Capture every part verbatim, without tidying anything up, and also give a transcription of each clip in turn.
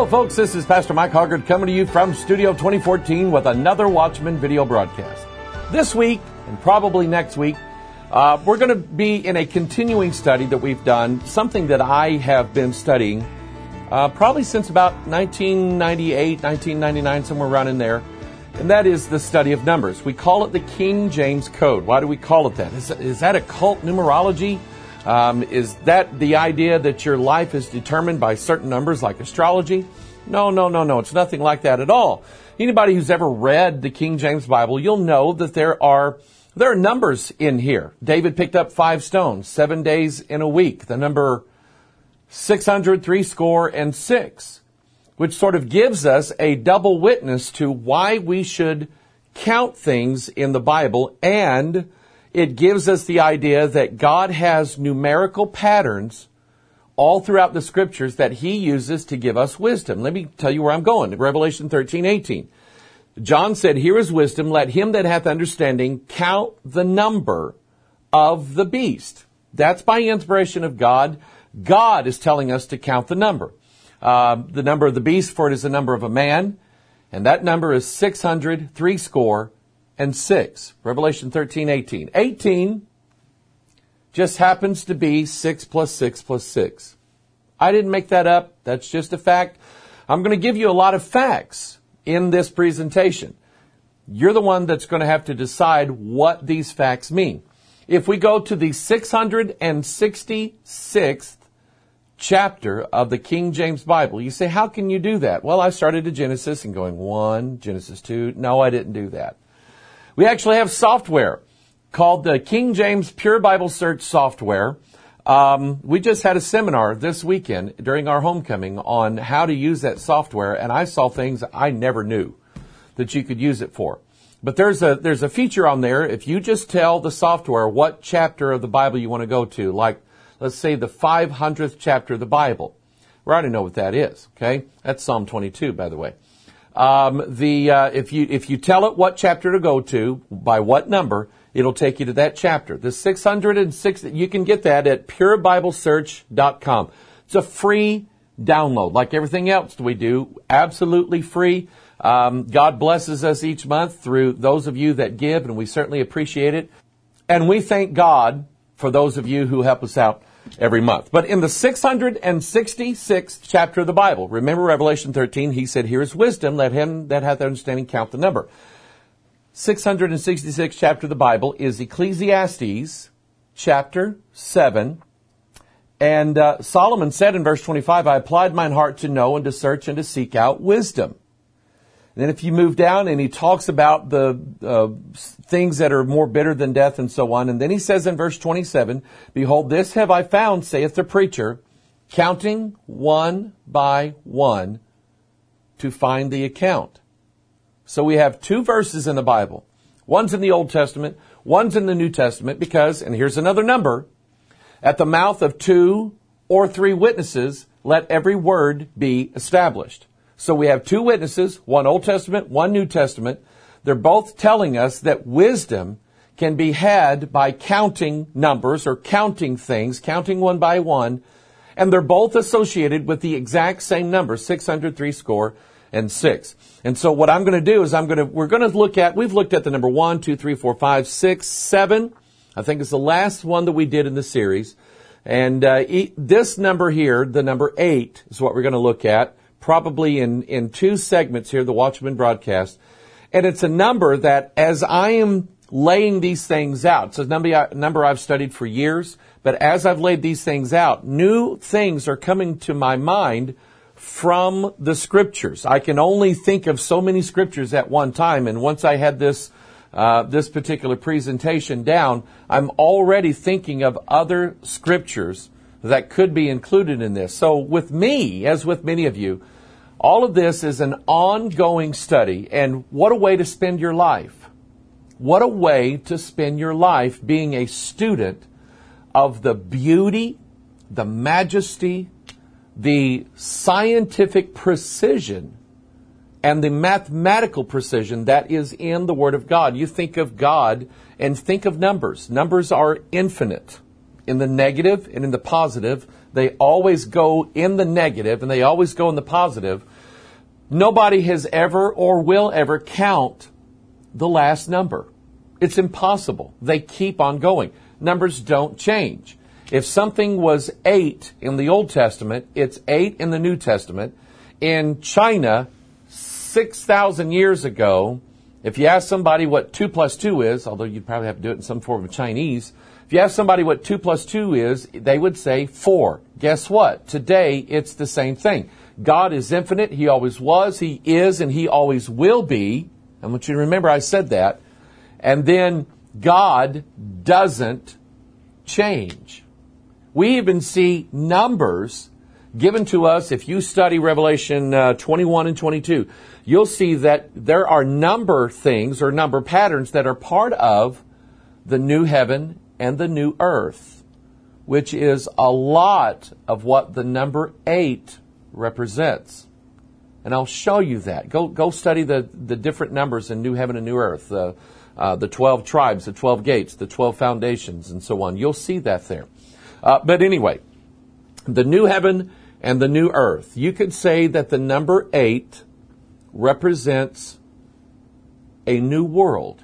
Hello, folks. This is Pastor Mike Hoggard coming to you from Studio twenty fourteen with another Watchman video broadcast. This week, and probably next week, uh, we're going to be in a continuing study that we've done, something that I have been studying uh, probably since about nineteen ninety-eight, nineteen ninety-nine, somewhere around in there, and that is the study of numbers. We call it the King James Code. Why do we call it that? Is, is that occult numerology? Um, is that the idea that your life is determined by certain numbers like astrology? No, no, no, no. It's nothing like that at all. Anybody who's ever read the King James Bible, you'll know that there are there are numbers in here. David picked up five stones, seven days in a week. The number six hundred, three score, and six, which sort of gives us a double witness to why we should count things in the Bible, and it gives us the idea that God has numerical patterns all throughout the Scriptures that He uses to give us wisdom. Let me tell you where I'm going. Revelation thirteen eighteen. John said, "Here is wisdom. Let him that hath understanding count the number of the beast." That's by inspiration of God. God is telling us to count the number. Uh, the number of the beast, for it is the number of a man. And that number is six hundred, three score, and six. Revelation thirteen eighteen. eighteen just happens to be six plus six plus six. I didn't make that up. That's just a fact. I'm going to give you a lot of facts in this presentation. You're the one that's going to have to decide what these facts mean. If we go to the six hundred sixty-sixth chapter of the King James Bible, you say, how can you do that? Well, I started at Genesis and going one, Genesis two. No, I didn't do that. We actually have software called the King James Pure Bible Search software. Um, we just had a seminar this weekend during our homecoming on how to use that software, and I saw things I never knew that you could use it for. But there's a there's a feature on there. If you just tell the software what chapter of the Bible you want to go to, like let's say the five hundredth chapter of the Bible. We already know what that is. Okay, that's Psalm twenty-two, by the way. Um, the, uh, if you, if you tell it what chapter to go to, by what number, it'll take you to that chapter. The six hundred six, you can get that at pure bible search dot com. It's a free download, like everything else we do, absolutely free. Um, God blesses us each month through those of you that give, and we certainly appreciate it. And we thank God for those of you who help us out every month. But in the six hundred sixty-sixth chapter of the Bible, remember Revelation thirteen, he said, "Here is wisdom, let him that hath understanding count the number." six hundred sixty-sixth chapter of the Bible is Ecclesiastes chapter seven. And uh, Solomon said in verse twenty-five, "I applied mine heart to know and to search and to seek out wisdom." And then if you move down and he talks about the uh, things that are more bitter than death and so on. And then he says in verse twenty-seven, "Behold, this have I found, saith the preacher, counting one by one to find the account." So we have two verses in the Bible. One's in the Old Testament, one's in the New Testament, because, and here's another number, at the mouth of two or three witnesses, let every word be established. So we have two witnesses, one Old Testament, one New Testament. They're both telling us that wisdom can be had by counting numbers or counting things, counting one by one. And they're both associated with the exact same number, six hundred, three score, and six. And so what I'm going to do is I'm going to, we're going to look at, we've looked at the number one, two, three, four, five, six, seven. I think it's the last one that we did in the series. And uh, this number here, the number eight, is what we're going to look at. Probably in, in two segments here, the Watchman broadcast. And it's a number that as I am laying these things out, it's a number, number I've studied for years, but as I've laid these things out, new things are coming to my mind from the Scriptures. I can only think of so many Scriptures at one time, and once I had this uh, this particular presentation down, I'm already thinking of other Scriptures that could be included in this. So with me, as with many of you, all of this is an ongoing study, and what a way to spend your life. What a way to spend your life being a student of the beauty, the majesty, the scientific precision, and the mathematical precision that is in the Word of God. You think of God and think of numbers. Numbers are infinite. In the negative and in the positive, they always go in the negative and they always go in the positive. Nobody has ever or will ever count the last number. It's impossible. They keep on going. Numbers don't change. If something was eight in the Old Testament, it's eight in the New Testament. In China, six thousand years ago, if you ask somebody what two plus two is, although you'd probably have to do it in some form of Chinese, if you ask somebody what two plus two is, they would say four. Guess what? Today, it's the same thing. God is infinite. He always was, He is, and He always will be. I want you to remember I said that. And then God doesn't change. We even see numbers given to us. If you study Revelation uh, twenty-one and twenty-two, you'll see that there are number things or number patterns that are part of the new heaven and the new earth, which is a lot of what the number eight represents. And I'll show you that. Go go study the, the different numbers in new heaven and new earth, uh, uh, the twelve tribes, the twelve gates, the twelve foundations, and so on. You'll see that there. Uh, but anyway, the new heaven and the new earth. You could say that the number eight represents a new world,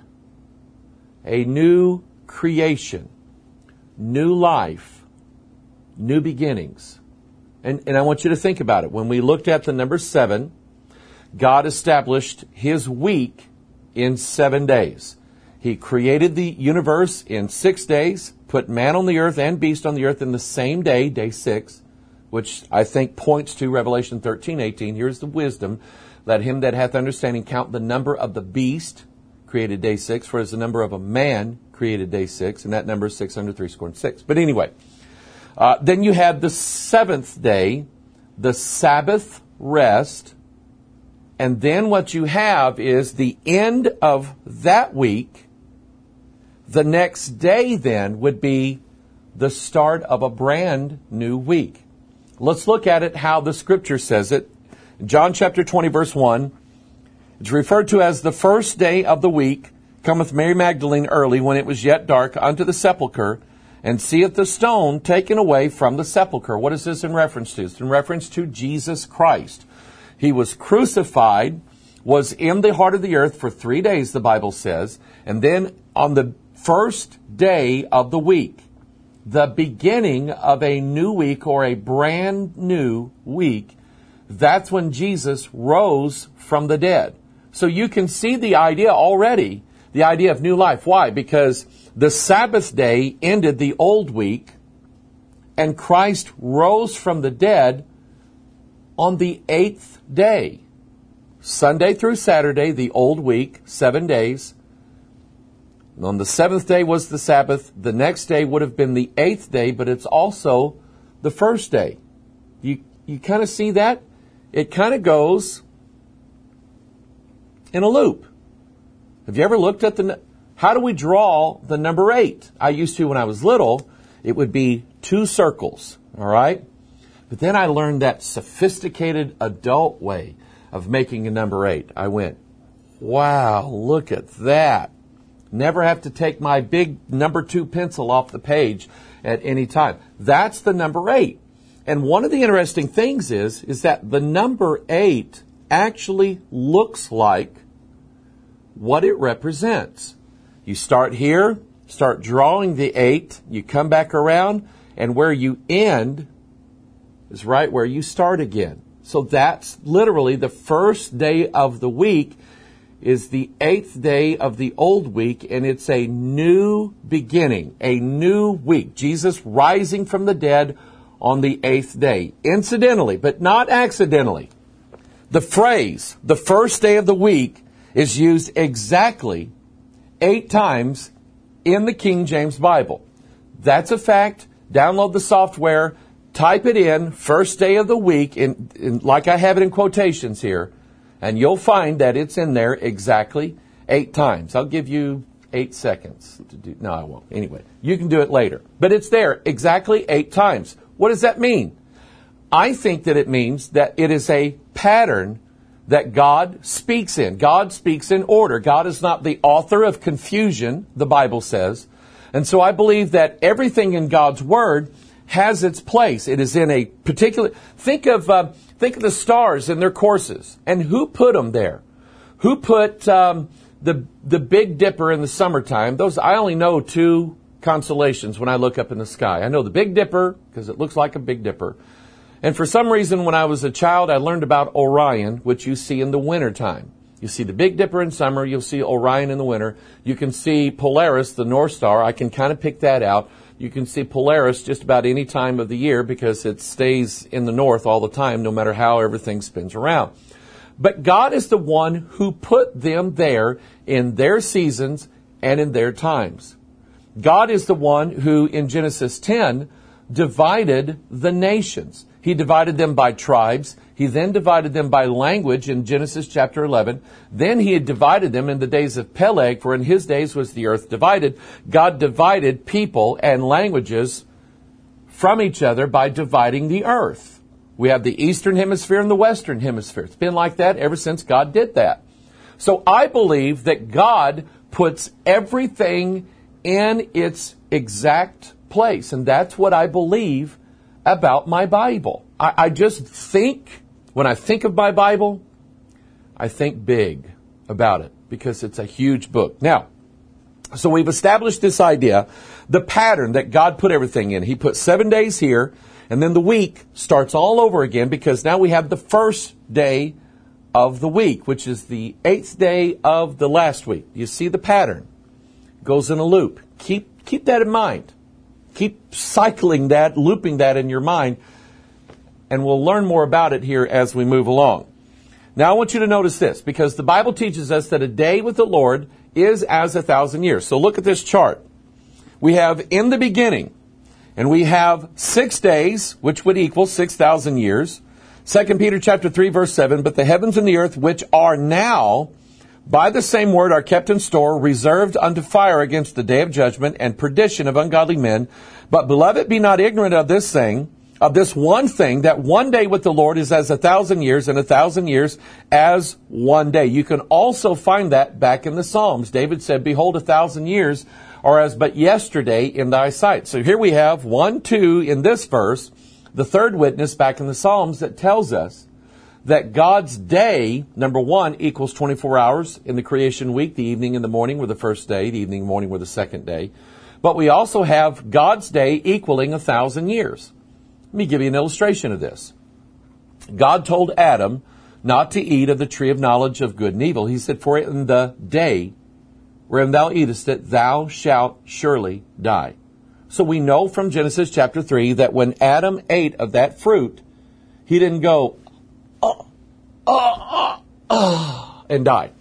a new creation, new life, new beginnings. And, and I want you to think about it. When we looked at the number seven, God established His week in seven days. He created the universe in six days, put man on the earth and beast on the earth in the same day, day six, which I think points to Revelation thirteen eighteen. Here's the wisdom. Let him that hath understanding count the number of the beast, created day six, for as the number of a man created day six, and that number is six hundred three score and six. But anyway, uh, then you had the seventh day, the Sabbath rest, and then what you have is the end of that week. The next day then would be the start of a brand new week. Let's look at it how the Scripture says it. In John chapter twenty, verse one, it's referred to as the first day of the week, cometh Mary Magdalene early, when it was yet dark, unto the sepulchre, and seeth the stone taken away from the sepulchre. What is this in reference to? It's in reference to Jesus Christ. He was crucified, was in the heart of the earth for three days, the Bible says, and then on the first day of the week, the beginning of a new week or a brand new week, that's when Jesus rose from the dead. So you can see the idea already, the idea of new life. Why? Because the Sabbath day ended the old week, and Christ rose from the dead on the eighth day. Sunday through Saturday, the old week, seven days. On the seventh day was the Sabbath. The next day would have been the eighth day, but it's also the first day. You you kind of see that? It kind of goes in a loop. Have you ever looked at the... How do we draw the number eight? I used to when I was little. It would be two circles, all right? But then I learned that sophisticated adult way of making a number eight. I went, wow, look at that. Never have to take my big number two pencil off the page at any time. That's the number eight. And one of the interesting things is, is that the number eight actually looks like what it represents. You start here, start drawing the eight, you come back around, and where you end is right where you start again. So that's literally the first day of the week is the eighth day of the old week, and it's a new beginning, a new week. Jesus rising from the dead on the eighth day. Incidentally, but not accidentally, the phrase, the first day of the week, is used exactly eight times in the King James Bible. That's a fact. Download the software, type it in, first day of the week, in, in, like I have it in quotations here, and you'll find that it's in there exactly eight times. I'll give you eight seconds to do. No, I won't. Anyway, you can do it later. But it's there exactly eight times. What does that mean? I think that it means that it is a pattern that God speaks in. God speaks in order. God is not the author of confusion, the Bible says. And so I believe that everything in God's Word has its place. It is in a particular... Think of... Uh, Think of the stars and their courses. And who put them there? Who put um, the the Big Dipper in the summertime? Those I only know two constellations when I look up in the sky. I know the Big Dipper because it looks like a Big Dipper. And for some reason, when I was a child, I learned about Orion, which you see in the wintertime. You see the Big Dipper in summer. You'll see Orion in the winter. You can see Polaris, the North Star. I can kind of pick that out. You can see Polaris just about any time of the year because it stays in the north all the time, no matter how everything spins around. But God is the one who put them there in their seasons and in their times. God is the one who, in Genesis ten, divided the nations. He divided them by tribes. He then divided them by language in Genesis chapter eleven. Then he had divided them in the days of Peleg, for in his days was the earth divided. God divided people and languages from each other by dividing the earth. We have the eastern hemisphere and the western hemisphere. It's been like that ever since God did that. So I believe that God puts everything in its exact place. And that's what I believe about my Bible. I, I just think, when I think of my Bible, I think big about it because it's a huge book. Now, so we've established this idea, the pattern that God put everything in. He put seven days here, and then the week starts all over again because now we have the first day of the week, which is the eighth day of the last week. You see the pattern. It goes in a loop. Keep, keep that in mind. Keep cycling that, looping that in your mind, and we'll learn more about it here as we move along. Now I want you to notice this, because the Bible teaches us that a day with the Lord is as a thousand years. So look at this chart. We have in the beginning, and we have six days, which would equal six thousand years. Second Peter chapter three, verse seven, but the heavens and the earth, which are now by the same word are kept in store, reserved unto fire against the day of judgment and perdition of ungodly men. But beloved, be not ignorant of this thing, of this one thing, that one day with the Lord is as a thousand years, and a thousand years as one day. You can also find that back in the Psalms. David said, behold, a thousand years are as but yesterday in thy sight. So here we have one, two in this verse, the third witness back in the Psalms that tells us that God's day, number one, equals twenty-four hours in the creation week. The evening and the morning were the first day. The evening and morning were the second day. But we also have God's day equaling a thousand years. Let me give you an illustration of this. God told Adam not to eat of the tree of knowledge of good and evil. He said, for in the day wherein thou eatest it, thou shalt surely die. So we know from Genesis chapter three that when Adam ate of that fruit, he didn't go, oh, oh, oh, oh, and die.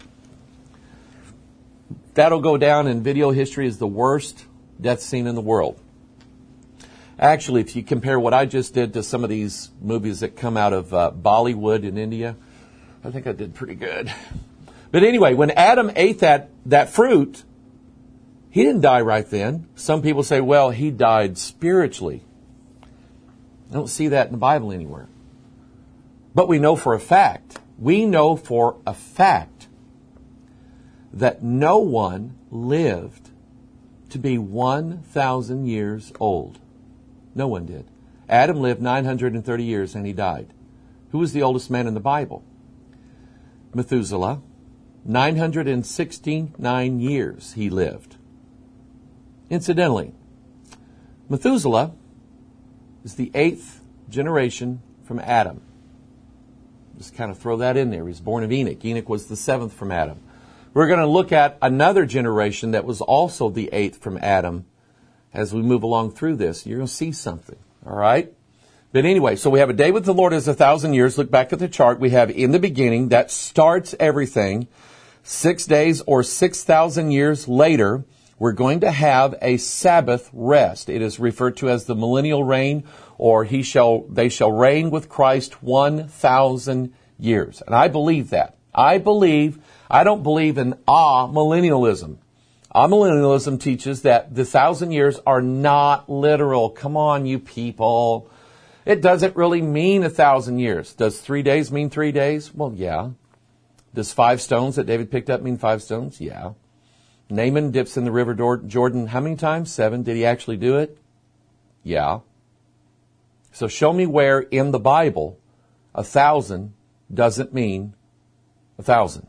That'll go down in video history as the worst death scene in the world. Actually, if you compare what I just did to some of these movies that come out of uh, Bollywood in India, I think I did pretty good. But anyway, when Adam ate that, that fruit, he didn't die right then. Some people say, well, he died spiritually. I don't see that in the Bible anywhere. But we know for a fact, we know for a fact that no one lived to be one thousand years old. No one did. Adam lived nine hundred thirty years and he died. Who was the oldest man in the Bible? Methuselah. nine hundred sixty-nine years he lived. Incidentally, Methuselah is the eighth generation from Adam. Just kind of throw that in there. He's born of Enoch. Enoch was the seventh from Adam. We're going to look at another generation that was also the eighth from Adam as we move along through this. You're going to see something. All right? But anyway, so we have a day with the Lord as a thousand years. Look back at the chart. We have in the beginning, that starts everything. Six days or six thousand years later, we're going to have a Sabbath rest. It is referred to as the millennial reign, or he shall, they shall reign with Christ one thousand years. And I believe that. I believe, I don't believe in amillennialism. Amillennialism teaches that the thousand years are not literal. Come on, you people. It doesn't really mean a thousand years. Does three days mean three days? Well, yeah. Does five stones that David picked up mean five stones? Yeah. Naaman dips in the river Jordan how many times? Seven. Did he actually do it? Yeah. So show me where in the Bible a thousand doesn't mean a thousand.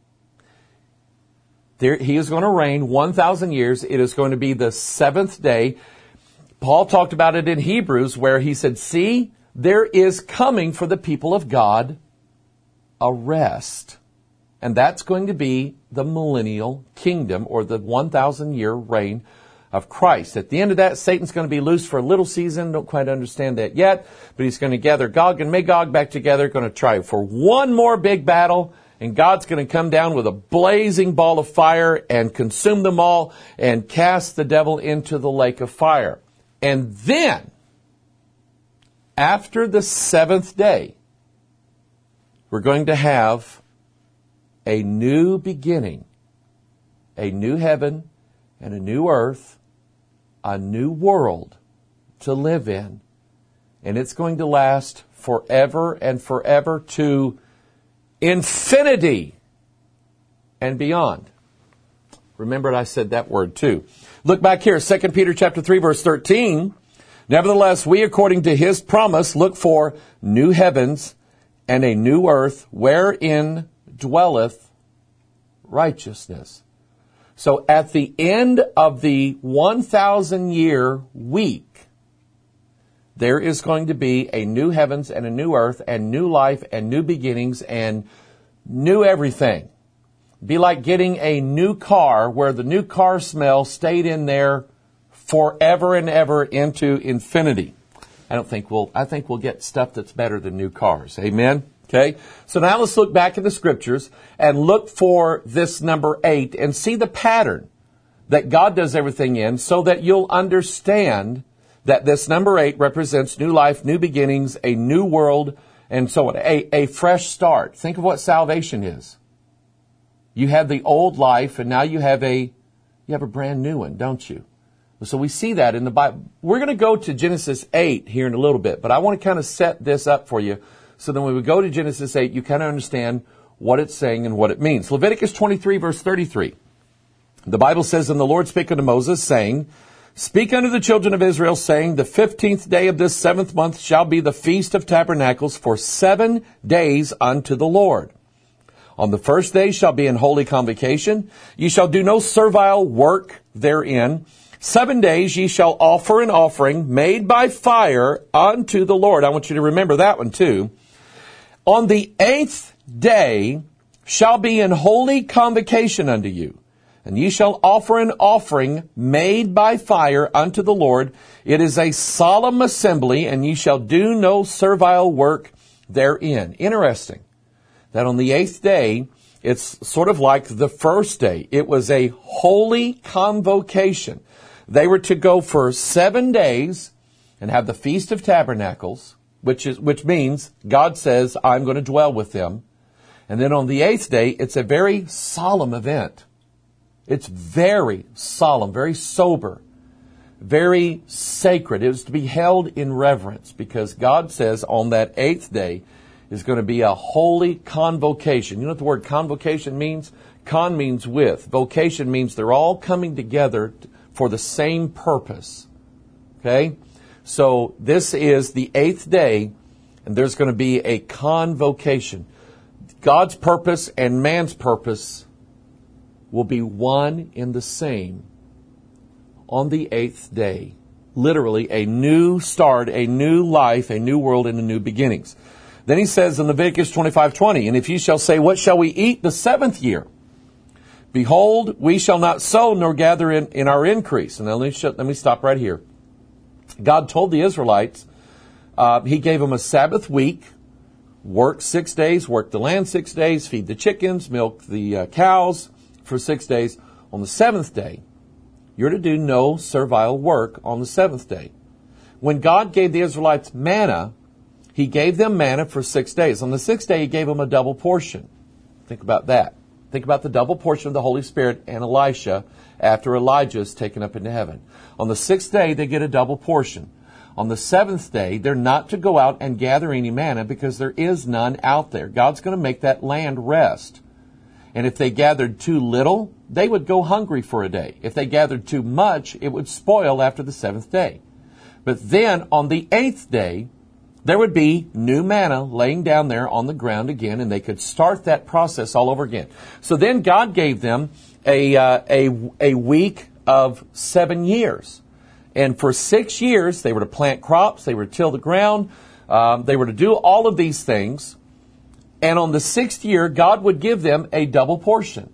There, he is going to reign one thousand years. It is going to be the seventh day. Paul talked about it in Hebrews where he said, see, there is coming for the people of God a rest. And that's going to be the millennial kingdom or the one thousand year reign of Christ. At the end of that, Satan's going to be loose for a little season. Don't quite understand that yet. But he's going to gather Gog and Magog back together, going to try for one more big battle. And God's going to come down with a blazing ball of fire and consume them all and cast the devil into the lake of fire. And then, after the seventh day, we're going to have a new beginning, a new heaven and a new earth, a new world to live in. And it's going to last forever and forever to infinity and beyond. Remember, I said that word too. Look back here, Second Peter chapter three, verse thirteen. Nevertheless, we, according to his promise, look for new heavens and a new earth wherein dwelleth righteousness. So at the end of the one thousand year week, there is going to be a new heavens and a new earth and new life and new beginnings and new everything. Be like getting a new car where the new car smell stayed in there forever and ever into infinity. I don't think we'll, I think we'll get stuff that's better than new cars. Amen? Okay? So now let's look back at the scriptures and look for this number eight and see the pattern that God does everything in so that you'll understand that this number eight represents new life, new beginnings, a new world, and so on. A, a fresh start. Think of what salvation is. You have the old life, and now you have a you have a brand new one, don't you? So we see that in the Bible. We're going to go to Genesis eight here in a little bit, but I want to kind of set this up for you so that when we go to Genesis eight, you kind of understand what it's saying and what it means. Leviticus twenty-three, verse thirty-three. The Bible says, and the Lord spake unto Moses, saying, speak unto the children of Israel, saying, the fifteenth day of this seventh month shall be the feast of tabernacles for seven days unto the Lord. On the first day shall be an holy convocation. Ye shall do no servile work therein. Seven days ye shall offer an offering made by fire unto the Lord. I want you to remember that one too. On the eighth day shall be an holy convocation unto you. And ye shall offer an offering made by fire unto the Lord. It is a solemn assembly, and ye shall do no servile work therein. Interesting that on the eighth day, it's sort of like the first day. It was a holy convocation. They were to go for seven days and have the Feast of Tabernacles, which is which means God says, I'm going to dwell with them. And then on the eighth day, it's a very solemn event. It's very solemn, very sober, very sacred. It was to be held in reverence because God says on that eighth day is going to be a holy convocation. You know what the word convocation means? Con means with. Vocation means they're all coming together for the same purpose. Okay? So this is the eighth day, and there's going to be a convocation. God's purpose and man's purpose will be one in the same on the eighth day. Literally a new start, a new life, a new world, and a new beginnings. Then he says in Leviticus twenty-five twenty, and if ye shall say, what shall we eat the seventh year? Behold, we shall not sow nor gather in, in our increase. And now let me, sh- let me stop right here. God told the Israelites, uh, he gave them a Sabbath week, work six days, work the land six days, feed the chickens, milk the uh, cows for six days. On the seventh day, you're to do no servile work on the seventh day. When God gave the Israelites manna, he gave them manna for six days. On the sixth day, he gave them a double portion. Think about that. Think about the double portion of the Holy Spirit and Elisha after Elijah is taken up into heaven. On the sixth day, they get a double portion. On the seventh day, they're not to go out and gather any manna because there is none out there. God's going to make that land rest. And if they gathered too little, they would go hungry for a day. If they gathered too much, it would spoil after the seventh day. But then on the eighth day, there would be new manna laying down there on the ground again, and they could start that process all over again. So then God gave them a uh, a a week of seven years. And for six years, they were to plant crops, they were to till the ground, um, they were to do all of these things. And on the sixth year, God would give them a double portion.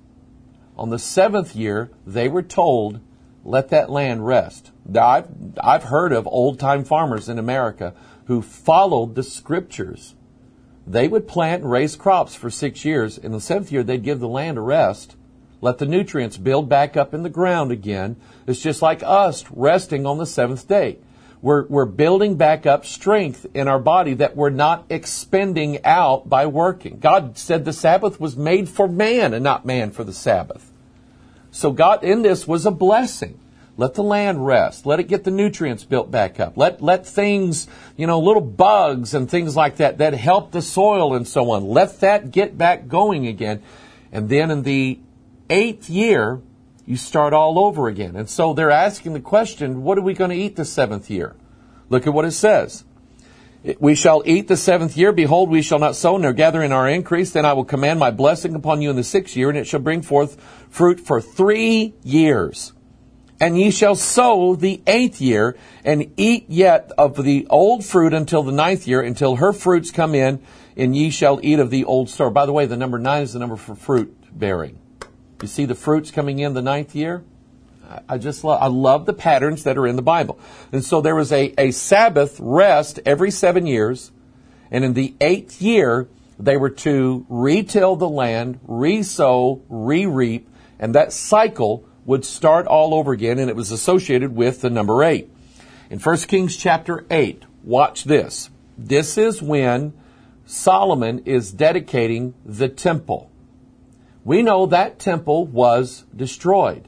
On the seventh year, they were told, let that land rest. Now, I've, I've heard of old-time farmers in America who followed the Scriptures. They would plant and raise crops for six years. In the seventh year, they'd give the land a rest, let the nutrients build back up in the ground again. It's just like us resting on the seventh day. We're, we're building back up strength in our body that we're not expending out by working. God said the Sabbath was made for man and not man for the Sabbath. So God in this was a blessing. Let the land rest. Let it get the nutrients built back up. Let, let things, you know, little bugs and things like that, that help the soil and so on. Let that get back going again. And then in the eighth year, you start all over again. And so they're asking the question, what are we going to eat the seventh year? Look at what it says. We shall eat the seventh year. Behold, we shall not sow nor gather in our increase. Then I will command my blessing upon you in the sixth year, and it shall bring forth fruit for three years. And ye shall sow the eighth year, and eat yet of the old fruit until the ninth year, until her fruits come in, and ye shall eat of the old store. By the way, the number nine is the number for fruit bearing. You see the fruits coming in the ninth year? I just love, I love the patterns that are in the Bible. And so there was a, a Sabbath rest every seven years. And in the eighth year, they were to re-till the land, re-sow, re-reap. And that cycle would start all over again. And it was associated with the number eight. In First Kings chapter eight, watch this. This is when Solomon is dedicating the temple. We know that temple was destroyed.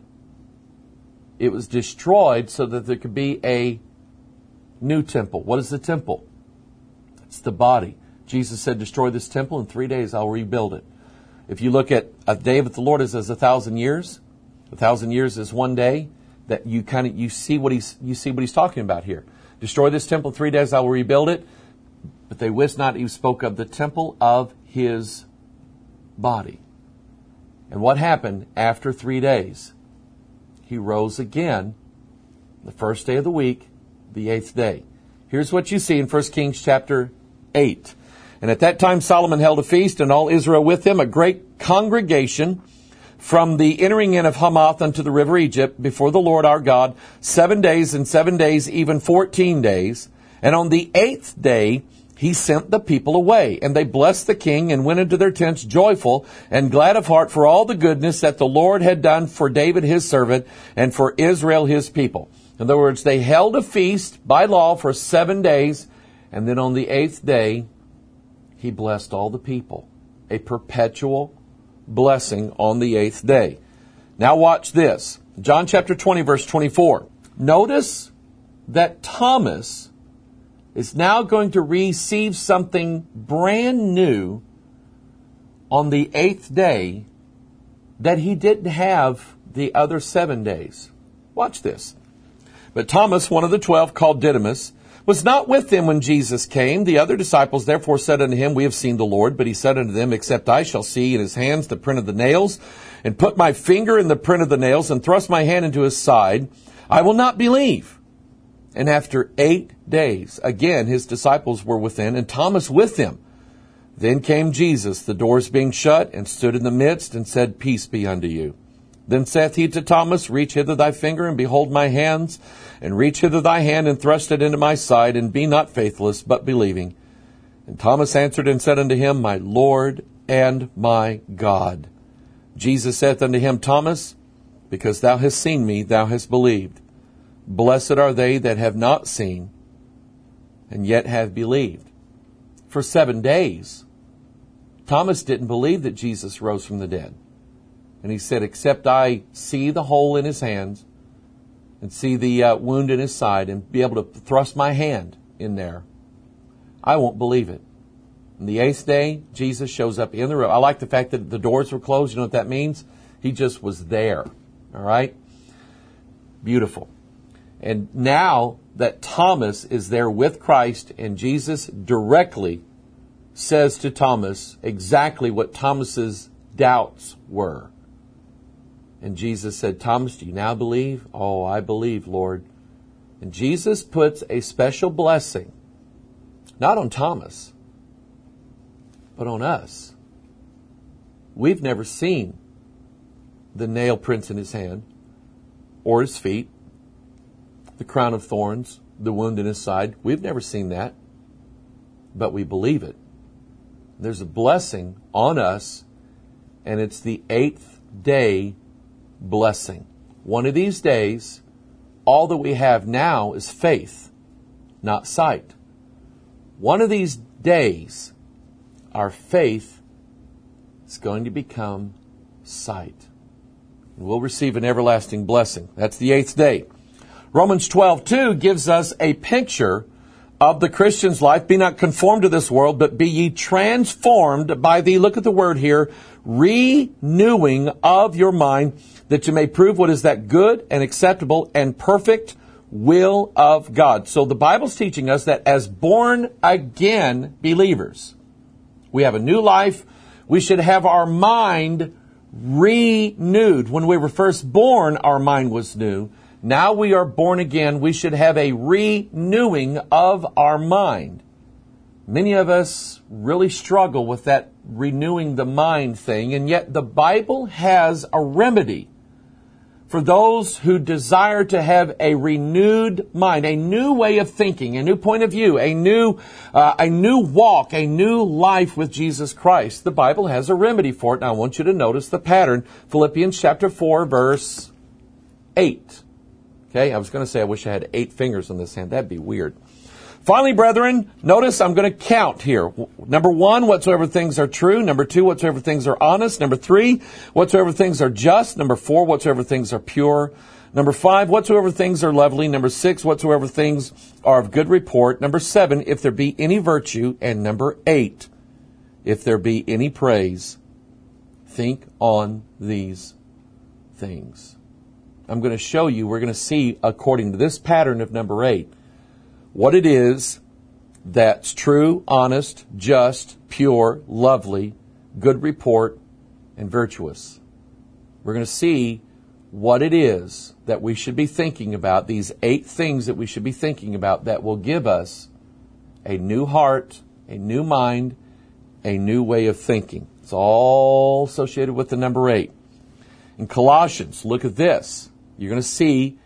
It was destroyed so that there could be a new temple. What is the temple? It's the body. Jesus said, destroy this temple, in three days I'll rebuild it. If you look at a day with the Lord is as a thousand years, a thousand years is one day, that you kind of you see what he's you see what he's talking about here. Destroy this temple, in three days I will rebuild it. But they wist not he spoke of the temple of his body. And what happened after three days? He rose again, the first day of the week, the eighth day. Here's what you see in First Kings chapter eight. And at that time Solomon held a feast, and all Israel with him, a great congregation, from the entering in of Hamath unto the river Egypt, before the Lord our God, seven days and seven days, even fourteen days. And on the eighth day he sent the people away, and they blessed the king and went into their tents joyful and glad of heart for all the goodness that the Lord had done for David his servant and for Israel his people. In other words, they held a feast by law for seven days, and then on the eighth day, he blessed all the people. A perpetual blessing on the eighth day. Now watch this. John chapter twenty, verse twenty-four. Notice that Thomas is now going to receive something brand new on the eighth day that he didn't have the other seven days. Watch this. But Thomas, one of the twelve, called Didymus, was not with them when Jesus came. The other disciples therefore said unto him, we have seen the Lord. But he said unto them, except I shall see in his hands the print of the nails, and put my finger in the print of the nails, and thrust my hand into his side, I will not believe. And after eight days, again his disciples were within, and Thomas with them. Then came Jesus, the doors being shut, and stood in the midst, and said, peace be unto you. Then saith he to Thomas, reach hither thy finger, and behold my hands, and reach hither thy hand, and thrust it into my side, and be not faithless, but believing. And Thomas answered and said unto him, my Lord and my God. Jesus saith unto him, Thomas, because thou hast seen me, thou hast believed. Blessed are they that have not seen, and yet have believed. For seven days, Thomas didn't believe that Jesus rose from the dead. And he said, except I see the hole in his hands, and see the uh, wound in his side, and be able to thrust my hand in there, I won't believe it. On the eighth day, Jesus shows up in the room. I like the fact that the doors were closed. You know what that means? He just was there. All right? Beautiful. And now that Thomas is there with Christ, and Jesus directly says to Thomas exactly what Thomas's doubts were. And Jesus said, Thomas, do you now believe? Oh, I believe, Lord. And Jesus puts a special blessing, not on Thomas, but on us. We've never seen the nail prints in his hand or his feet, the crown of thorns, the wound in his side. We've never seen that, but we believe it. There's a blessing on us, and it's the eighth day blessing. One of these days, all that we have now is faith, not sight. One of these days, our faith is going to become sight. We'll receive an everlasting blessing. That's the eighth day. Romans twelve two gives us a picture of the Christian's life. Be not conformed to this world, but be ye transformed by the, look at the word here, renewing of your mind, that you may prove what is that good and acceptable and perfect will of God. So the Bible's teaching us that as born again believers, we have a new life. We should have our mind renewed. When we were first born, our mind was new. Now we are born again. We should have a renewing of our mind. Many of us really struggle with that renewing the mind thing, and yet the Bible has a remedy for those who desire to have a renewed mind, a new way of thinking, a new point of view, a new, uh, a new walk, a new life with Jesus Christ. The Bible has a remedy for it, and I want you to notice the pattern. Philippians chapter four, verse eight. Okay, I was going to say I wish I had eight fingers on this hand. That'd be weird. Finally, brethren, notice I'm going to count here. Number one, whatsoever things are true. Number two, whatsoever things are honest. Number three, whatsoever things are just. Number four, whatsoever things are pure. Number five, whatsoever things are lovely. Number six, whatsoever things are of good report. Number seven, if there be any virtue. And number eight, if there be any praise. Think on these things. I'm going to show you, we're going to see, according to this pattern of number eight, what it is that's true, honest, just, pure, lovely, good report, and virtuous. We're going to see what it is that we should be thinking about, these eight things that we should be thinking about that will give us a new heart, a new mind, a new way of thinking. It's all associated with the number eight. In Colossians, look at this. You're going to see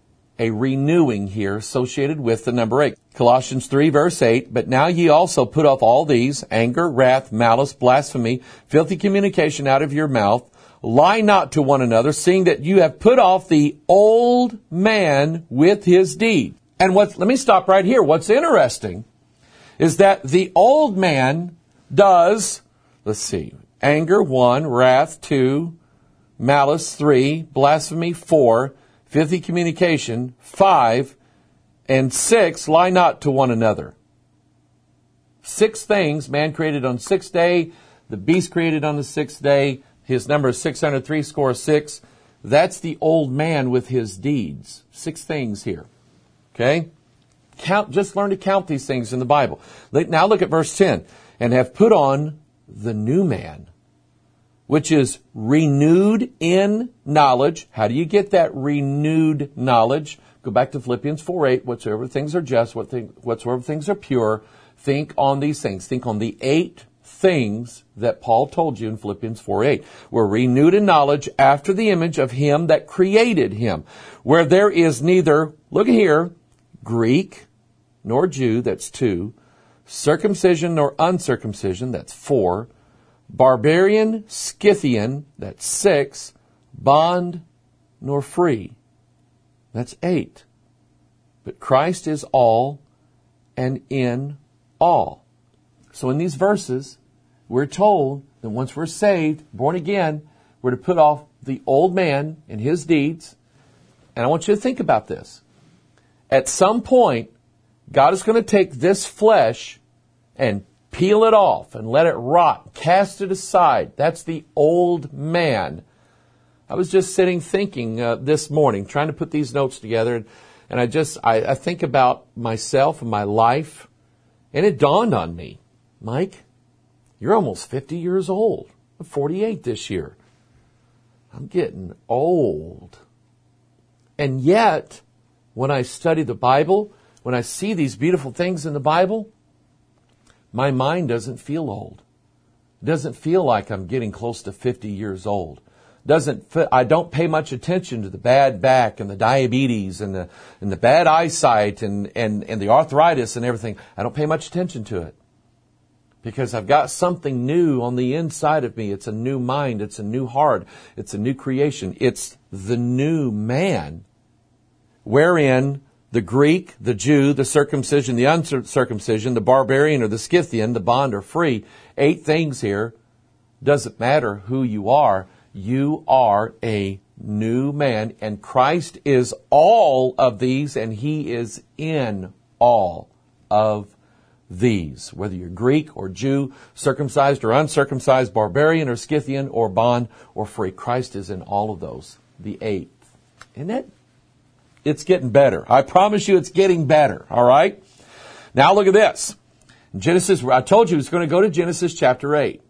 a renewing here associated with the number eight. Colossians three, verse eight, but now ye also put off all these, anger, wrath, malice, blasphemy, filthy communication out of your mouth. Lie not to one another, seeing that you have put off the old man with his deed. And what, let me stop right here. What's interesting is that the old man does, let's see, anger, one, wrath, two, malice, three, blasphemy, four, filthy communication, five, and six, lie not to one another. Six things man created on the sixth day, the beast created on the sixth day. His number is six hundred three score six. That's the old man with his deeds. Six things here. Okay? Count, just learn to count these things in the Bible. Now look at verse ten. And have put on the new man, which is renewed in knowledge. How do you get that renewed knowledge? Go back to Philippians four eight. Whatsoever things are just, whatsoever things are pure, think on these things. Think on the eight things that Paul told you in Philippians four eight. We're renewed in knowledge after the image of him that created him. Where there is neither, look here, Greek nor Jew, that's two. Circumcision nor uncircumcision, that's four. Barbarian, Scythian, that's six. Bond nor free, that's eight. But Christ is all and in all. So in these verses, we're told that once we're saved, born again, we're to put off the old man and his deeds. And I want you to think about this. At some point, God is going to take this flesh and peel it off and let it rot, cast it aside. That's the old man. I was just sitting thinking uh, this morning, trying to put these notes together, and, And I just, I, I think about myself and my life, and it dawned on me, Mike, you're almost fifty years old. I'm forty-eight this year. I'm getting old. And yet, when I study the Bible, when I see these beautiful things in the Bible, my mind doesn't feel old. It doesn't feel like I'm getting close to fifty years old. Doesn't fit, I don't pay much attention to the bad back and the diabetes and the and the bad eyesight and, and, and the arthritis and everything. I don't pay much attention to it because I've got something new on the inside of me. It's a new mind. It's a new heart. It's a new creation. It's the new man, wherein the Greek, the Jew, the circumcision, the uncircumcision, the barbarian or the Scythian, the bond or free. Eight things here. Doesn't matter who you are. You are a new man, and Christ is all of these, and He is in all of these. Whether you're Greek or Jew, circumcised or uncircumcised, barbarian or Scythian, or bond or free, Christ is in all of those. The eighth. Isn't it? It's getting better. I promise you it's getting better. All right? Now look at this. Genesis, I told you it's going to go to Genesis chapter eight.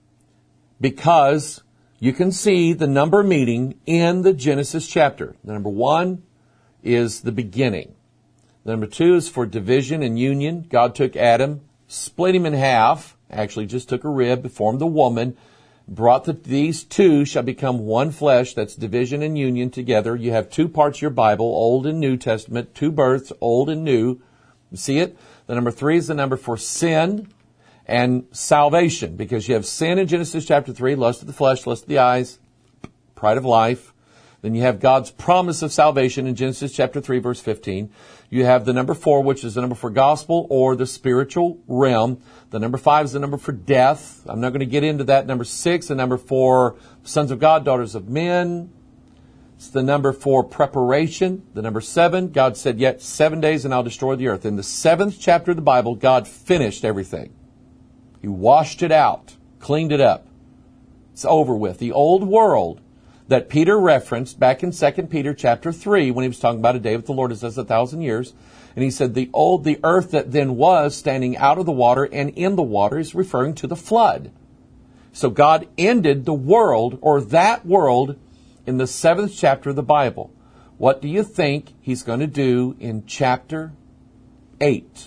Because you can see the number meeting in the Genesis chapter. The number one is the beginning. The number two is for division and union. God took Adam, split him in half, actually just took a rib, formed the woman, brought the, these two shall become one flesh. That's division and union together. You have two parts of your Bible, Old and New Testament, two births, Old and New. You see it? The number three is the number for sin and salvation, because you have sin in Genesis chapter three, lust of the flesh, lust of the eyes, pride of life. Then you have God's promise of salvation in Genesis chapter three, verse fifteen. You have the number four, which is the number for gospel or the spiritual realm. The number five is the number for death. I'm not going to get into that. Number six, the number for sons of God, daughters of men. It's the number for preparation. The number seven, God said, yet seven days and I'll destroy the earth. In the seventh chapter of the Bible, God finished everything. He washed it out, cleaned it up. It's over with. The old world that Peter referenced back in Second Peter chapter three, when he was talking about a day with the Lord is as a thousand years. And he said the old, the earth that then was standing out of the water and in the water is referring to the flood. So God ended the world, or that world, in the seventh chapter of the Bible. What do you think He's going to do in chapter eight?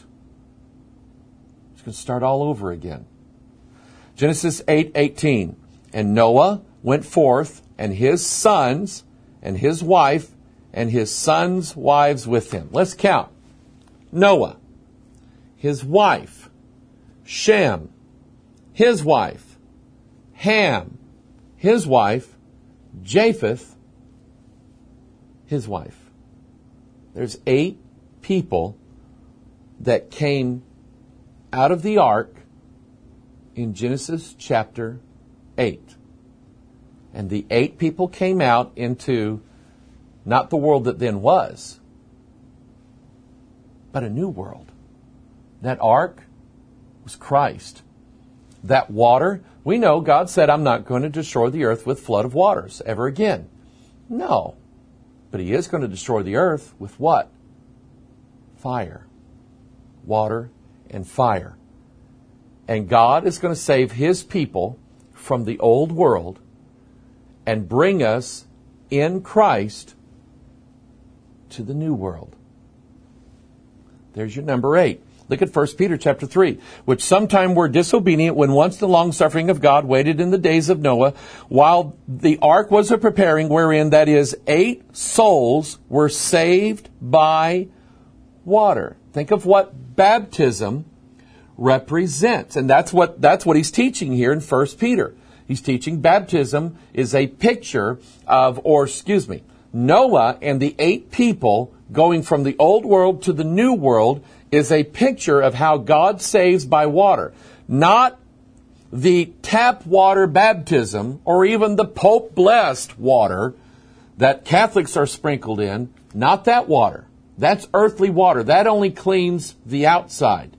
He's going to start all over again. Genesis eight eighteen. And Noah went forth, and his sons, and his wife, and his sons' wives with him. Let's count. Noah, his wife, Shem, his wife, Ham, his wife, Japheth, his wife. There's eight people that came out of the ark in Genesis chapter eight. And the eight people came out into not the world that then was, but a new world. That ark was Christ. That water, we know God said, I'm not going to destroy the earth with flood of waters ever again. No. But He is going to destroy the earth with what? Fire. Water and fire. And God is going to save His people from the old world and bring us in Christ to the new world. There's your number eight. Look at First Peter chapter three. Which sometime were disobedient when once the long suffering of God waited in the days of Noah, while the ark was a preparing, wherein, that is, eight souls were saved by water. Think of what baptism represents. And that's what, that's what he's teaching here in First Peter. He's teaching baptism is a picture of, or excuse me, Noah and the eight people going from the old world to the new world is a picture of how God saves by water. Not the tap water baptism or even the Pope-blessed water that Catholics are sprinkled in. Not that water. That's earthly water. That only cleans the outside.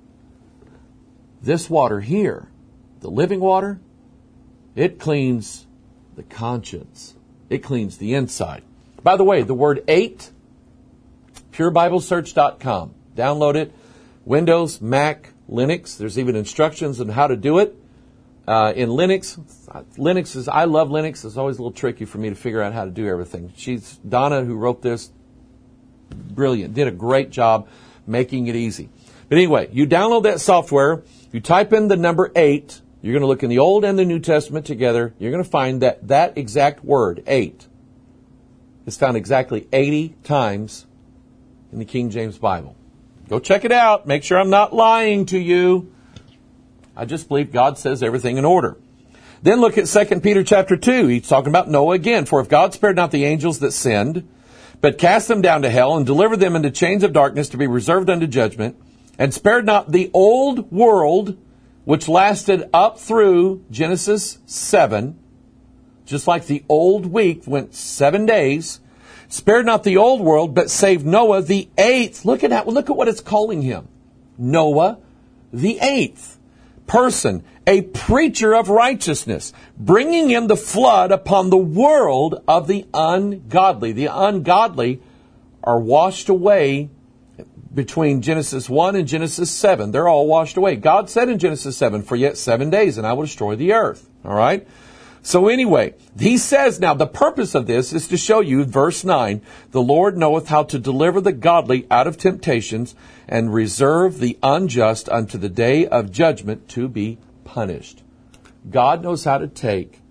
This water here, the living water, it cleans the conscience. It cleans the inside. By the way, the word eight pure bible search dot com. Download it. Windows, Mac, Linux. There's even instructions on how to do it. Uh, in Linux, Linux is, I love Linux. It's always a little tricky for me to figure out how to do everything. She's, Donna, who wrote this, brilliant, did a great job making it easy. But anyway, you download that software, you type in the number eight, you're going to look in the Old and the New Testament together, you're going to find that that exact word, eight, is found exactly eighty times in the King James Bible. Go check it out. Make sure I'm not lying to you. I just believe God says everything in order. Then look at Second Peter chapter two. He's talking about Noah again. For if God spared not the angels that sinned, but cast them down to hell and delivered them into chains of darkness to be reserved unto judgment, and spared not the old world, which lasted up through Genesis seven, just like the old week went seven days, spared not the old world, but saved Noah, the eighth. Look at that. Look at what it's calling him. Noah, the eighth person, a preacher of righteousness, bringing in the flood upon the world of the ungodly. The ungodly are washed away between Genesis one and Genesis seven. They're all washed away. God said in Genesis seven, for yet seven days, and I will destroy the earth. All right? So anyway, he says now, the purpose of this is to show you, verse nine, the Lord knoweth how to deliver the godly out of temptations and reserve the unjust unto the day of judgment to be punished. God knows how to take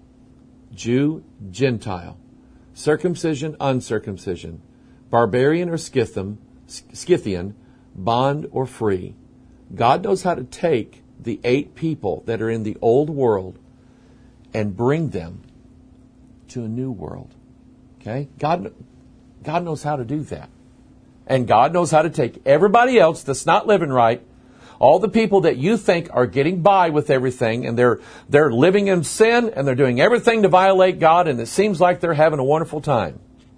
Jew, Gentile, circumcision, uncircumcision, barbarian or Scythian, Scythian, bond or free. God knows how to take the eight people that are in the old world and bring them to a new world. Okay? God, God knows how to do that. And God knows how to take everybody else that's not living right, all the people that you think are getting by with everything, and they're they're living in sin, and they're doing everything to violate God, and it seems like they're having a wonderful time.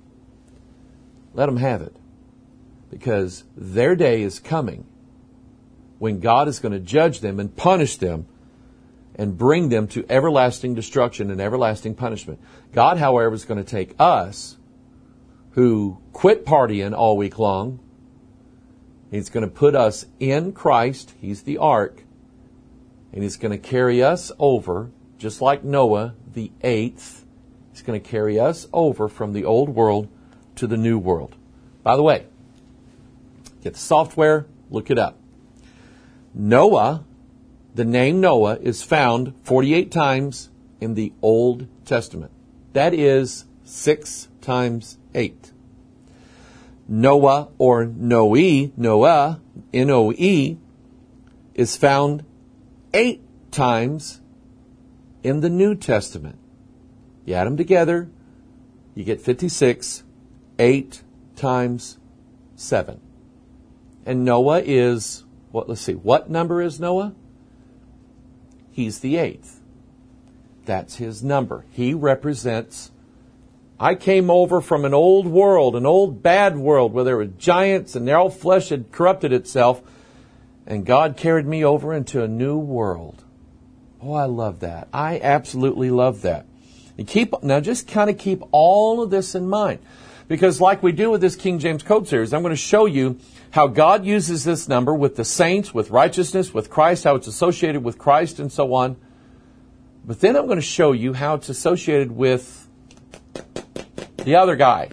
Let them have it. Because their day is coming when God is going to judge them and punish them and bring them to everlasting destruction and everlasting punishment. God, however, is going to take us who quit partying all week long. He's going to put us in Christ. He's the ark. And He's going to carry us over, just like Noah, the eighth. He's going to carry us over from the old world to the new world. By the way, get the software, look it up. Noah, the name Noah, is found forty-eight times in the Old Testament. That is six times eight. Noah, or Noe, Noah, N O E, is found eight times in the New Testament. You add them together, you get fifty-six, eight times seven. And Noah is, what? Let's see, what number is Noah? He's the eighth. That's his number. He represents, I came over from an old world, an old bad world where there were giants and all flesh had corrupted itself, and God carried me over into a new world. Oh, I love that. I absolutely love that. And keep, now just kind of keep all of this in mind. Because like we do with this King James Code series, I'm going to show you how God uses this number with the saints, with righteousness, with Christ, how it's associated with Christ and so on. But then I'm going to show you how it's associated with the other guy.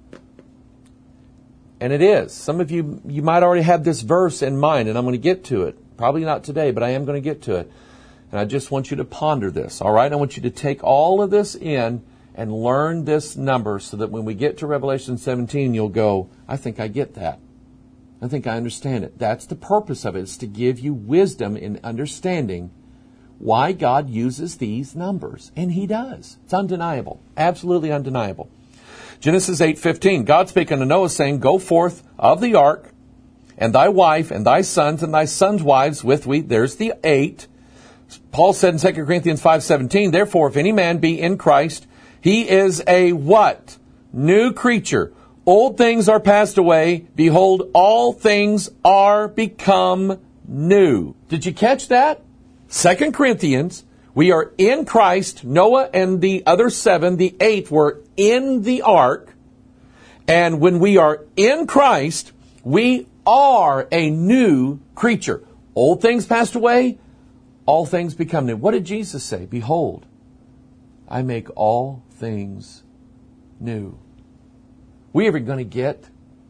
And it is. Some of you, you might already have this verse in mind, and I'm going to get to it. Probably not today, but I am going to get to it. And I just want you to ponder this, all right? I want you to take all of this in and learn this number so that when we get to Revelation seventeen, you'll go, I think I get that. I think I understand it. That's the purpose of it, is to give you wisdom in understanding why God uses these numbers. And He does. It's undeniable. Absolutely undeniable. Genesis eight fifteen, God spake unto Noah, saying, Go forth of the ark, and thy wife, and thy sons, and thy sons' wives with thee. There's the eight. Paul said in Second Corinthians five seventeen, Therefore, if any man be in Christ, he is a what? New creature. Old things are passed away. Behold, all things are become new. Did you catch that? Second Corinthians, we are in Christ. Noah and the other seven, the eight, were in the ark. And when we are in Christ, we are a new creature. Old things passed away, all things become new. What did Jesus say? Behold, I make all things new. We are going to get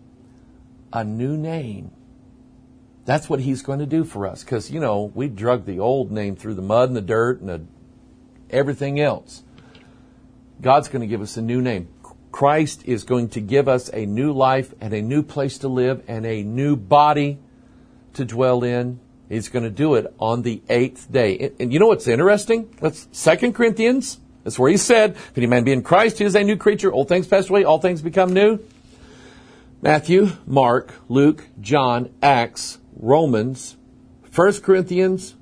a new name. That's what He's going to do for us. Because, you know, we drug the old name through the mud and the dirt and the, everything else. God's going to give us a new name. Christ is going to give us a new life and a new place to live and a new body to dwell in. He's going to do it on the eighth day. And you know what's interesting? That's Second Corinthians. That's where He said, if any man be in Christ, he is a new creature. Old things pass away, all things become new. Matthew, Mark, Luke, John, Acts, Romans, First Corinthians,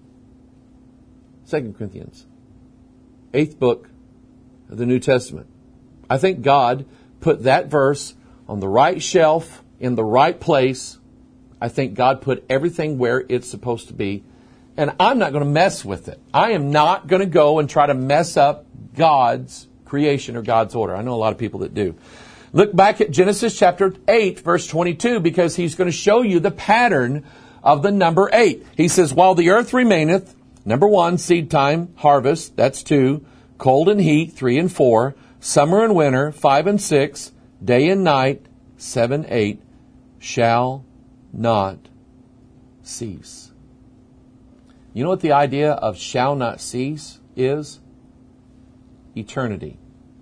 Second Corinthians. Eighth book of the New Testament. I think God put that verse on the right shelf, in the right place. I think God put everything where it's supposed to be. And I'm not going to mess with it. I am not going to go and try to mess up God's creation or God's order. I know a lot of people that do. Look back at Genesis chapter eight, verse twenty-two, because He's going to show you the pattern of the number eight. He says, while the earth remaineth, number one, seed time, harvest, that's two, cold and heat, three and four, summer and winter, five and six, day and night, seven, eight, shall not cease. You know what the idea of shall not cease is? Eternity.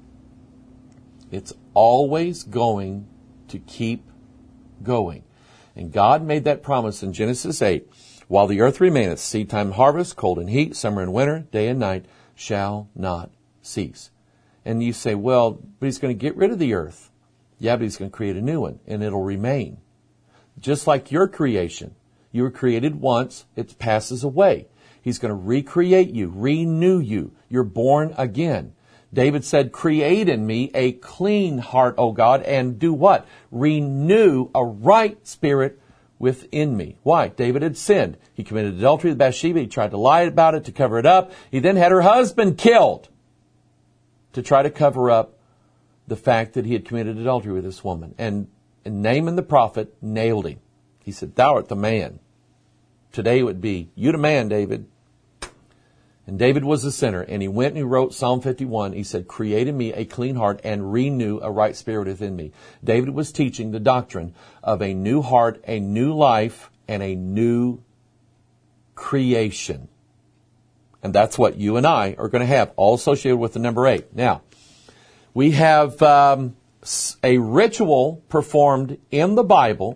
It's always going to keep going. And God made that promise in Genesis eight. While the earth remaineth, seed time, harvest, cold and heat, summer and winter, day and night, shall not cease. And you say, well, but He's going to get rid of the earth. Yeah, but He's going to create a new one, and it'll remain. Just like your creation. You were created once, it passes away. He's going to recreate you, renew you. You're born again. David said, create in me a clean heart, O God, and do what? Renew a right spirit within me. Why? David had sinned. He committed adultery with Bathsheba. He tried to lie about it to cover it up. He then had her husband killed to try to cover up the fact that he had committed adultery with this woman. And, and Naaman the prophet nailed him. He said, thou art the man. Today it would be, you the man, David. And David was a sinner, and he went and he wrote Psalm fifty-one. He said, create in me a clean heart and renew a right spirit within me. David was teaching the doctrine of a new heart, a new life, and a new creation. And that's what you and I are going to have, all associated with the number eight. Now, we have um, a ritual performed in the Bible,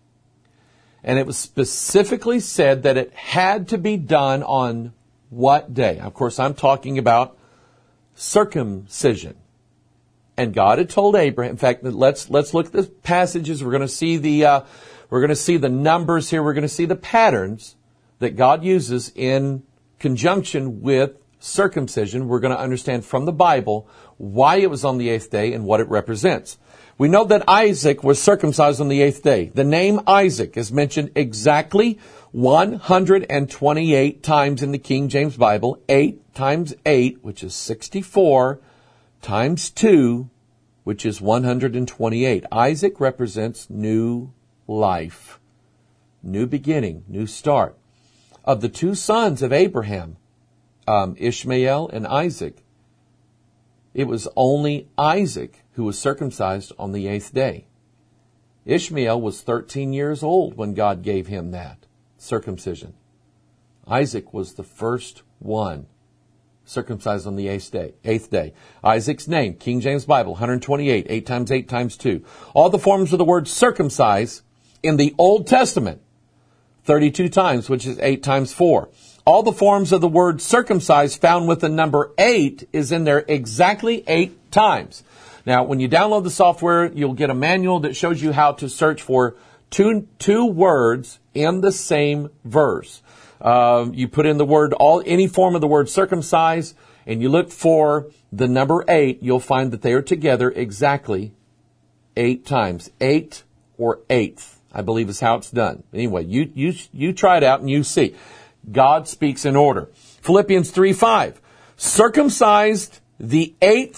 and it was specifically said that it had to be done on what day? Of course, I'm talking about circumcision. And God had told Abraham, in fact, let's let's look at the passages. We're going to see the uh, we're going to see the numbers here. We're going to see the patterns that God uses in conjunction with circumcision. We're going to understand from the Bible why it was on the eighth day and what it represents. We know that Isaac was circumcised on the eighth day. The name Isaac is mentioned exactly one hundred twenty-eight times in the King James Bible. eight times eight, which is sixty-four, times two, which is one hundred twenty-eight. Isaac represents new life, new beginning, new start. Of the two sons of Abraham, um, Ishmael and Isaac, it was only Isaac who was circumcised on the eighth day. Ishmael was thirteen years old when God gave him that circumcision. Isaac was the first one circumcised on the eighth day. Eighth day. Isaac's name, King James Bible, one hundred twenty-eight, eight times eight times two. All the forms of the word circumcise in the Old Testament, thirty-two times, which is eight times four. All the forms of the word circumcise found with the number eight is in there exactly eight times. Now, when you download the software, you'll get a manual that shows you how to search for two, two words in the same verse. Uh, you put in the word, all any form of the word circumcise, and you look for the number eight, you'll find that they are together exactly eight times. Eight or eighth, I believe is how it's done. Anyway, you, you, you try it out and you see. God speaks in order. Philippians three five. Circumcised the eighth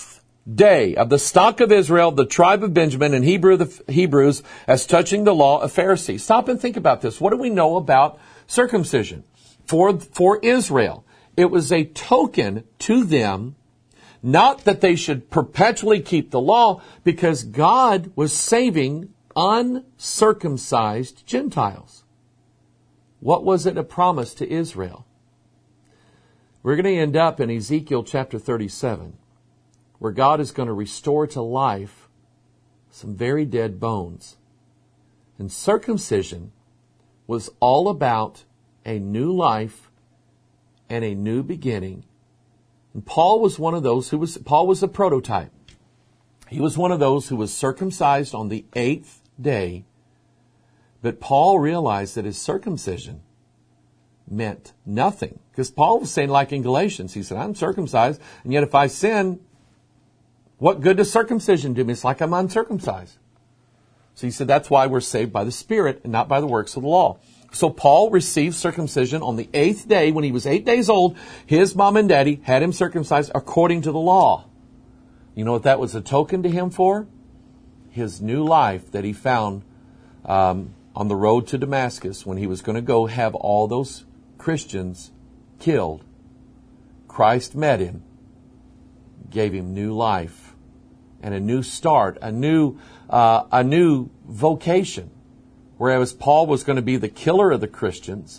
day of the stock of Israel, the tribe of Benjamin, and Hebrew the Hebrews, as touching the law of Pharisees. Stop and think about this. What do we know about circumcision? For, for Israel, it was a token to them, not that they should perpetually keep the law, because God was saving uncircumcised Gentiles. What was it a promise to Israel? We're going to end up in Ezekiel chapter thirty-seven, where God is going to restore to life some very dead bones. And circumcision was all about a new life and a new beginning. And Paul was one of those who was, Paul was a prototype. He was one of those who was circumcised on the eighth day. But Paul realized that his circumcision meant nothing. Because Paul was saying, like in Galatians, he said, I'm circumcised, and yet if I sin, what good does circumcision do me? It's like I'm uncircumcised. So he said that's why we're saved by the Spirit and not by the works of the law. So Paul received circumcision on the eighth day. When he was eight days old, his mom and daddy had him circumcised according to the law. You know what that was a token to him for? His new life that he found um, on the road to Damascus when he was going to go have all those Christians killed. Christ met him, gave him new life and a new start, a new uh, a new vocation. Whereas Paul was going to be the killer of the Christians,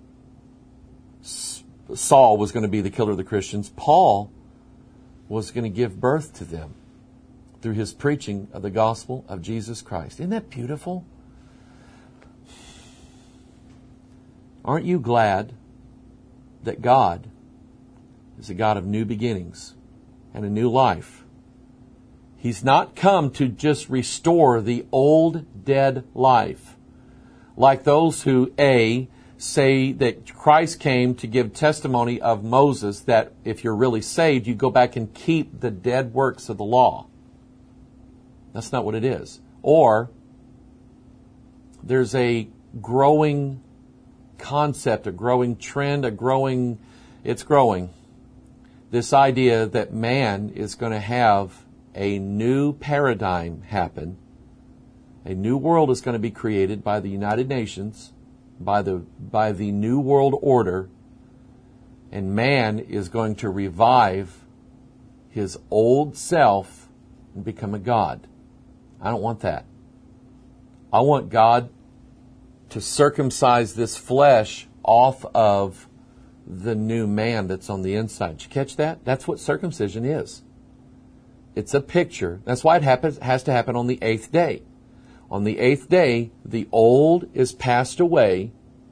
Saul was going to be the killer of the Christians, Paul was going to give birth to them through his preaching of the gospel of Jesus Christ. Isn't that beautiful? Aren't you glad that God is a God of new beginnings and a new life? He's not come to just restore the old dead life. Like those who, A, say that Christ came to give testimony of Moses, that if you're really saved, you go back and keep the dead works of the law. That's not what it is. Or there's a growing concept, a growing trend, a growing, it's growing. This idea that man is going to have a new paradigm happen. A new world is going to be created by the United Nations, by the by the New World Order, and man is going to revive his old self and become a god. I don't want that. I want God to circumcise this flesh off of the new man that's on the inside. Did you catch that? That's what circumcision is. It's a picture. That's why it happens, has to happen on the eighth day. On the eighth day, the old is passed away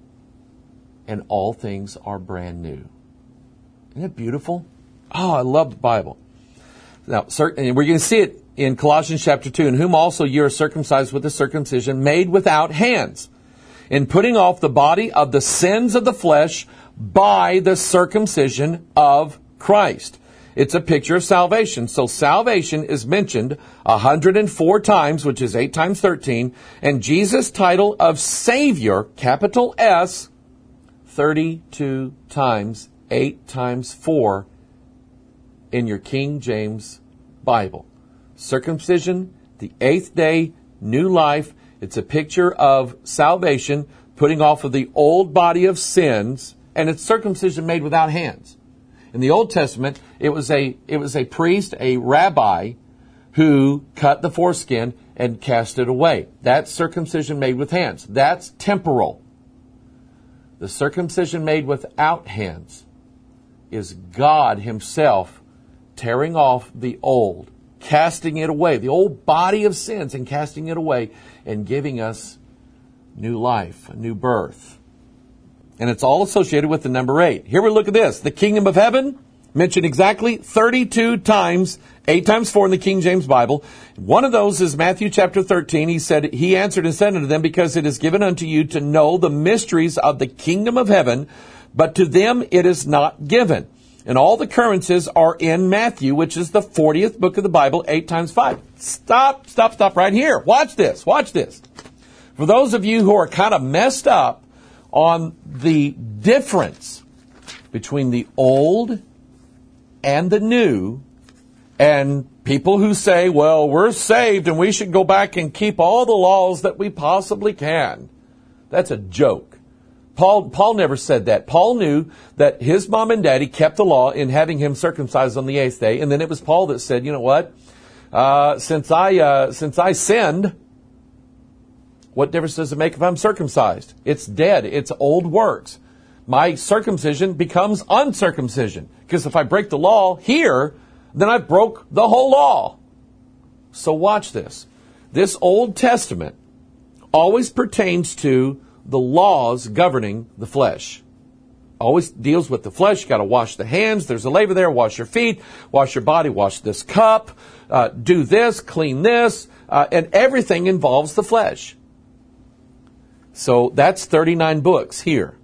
and all things are brand new. Isn't it beautiful? Oh, I love the Bible. Now, and we're going to see it in Colossians chapter two, in whom also you are circumcised with a circumcision made without hands, in putting off the body of the sins of the flesh by the circumcision of Christ. It's a picture of salvation. So salvation is mentioned one hundred four times, which is eight times thirteen. And Jesus' title of Savior, capital S, thirty-two times, eight times four in your King James Bible. Circumcision, the eighth day, new life. It's a picture of salvation, putting off of the old body of sins, and it's circumcision made without hands. In the Old Testament, it was a it was a priest, a rabbi, who cut the foreskin and cast it away. That's circumcision made with hands. That's temporal. The circumcision made without hands is God Himself tearing off the old, casting it away, the old body of sins, and casting it away and giving us new life, a new birth. And it's all associated with the number eight. Here we look at this. The kingdom of heaven, mentioned exactly thirty-two times, eight times four in the King James Bible. One of those is Matthew chapter thirteen. He said, He answered and said unto them, because it is given unto you to know the mysteries of the kingdom of heaven, but to them it is not given. And all the occurrences are in Matthew, which is the fortieth book of the Bible, eight times five. Stop, stop, stop right here. Watch this, watch this. For those of you who are kind of messed up on the difference between the old and the new, And people who say, well, we're saved and we should go back and keep all the laws that we possibly can. That's a joke. Paul, Paul never said that. Paul knew that his mom and daddy kept the law in having him circumcised on the eighth day. And then it was Paul that said, you know what? Uh, since I, uh, since I sinned, what difference does it make if I'm circumcised? It's dead. It's old works. My circumcision becomes uncircumcision. Because if I break the law here, then I broke the whole law. So watch this. This Old Testament always pertains to the laws governing the flesh. Always deals with the flesh. You got to wash the hands. There's a laver there. Wash your feet. Wash your body. Wash this cup. Uh, do this. Clean this. Uh, and everything involves the flesh. So that's thirty-nine books here.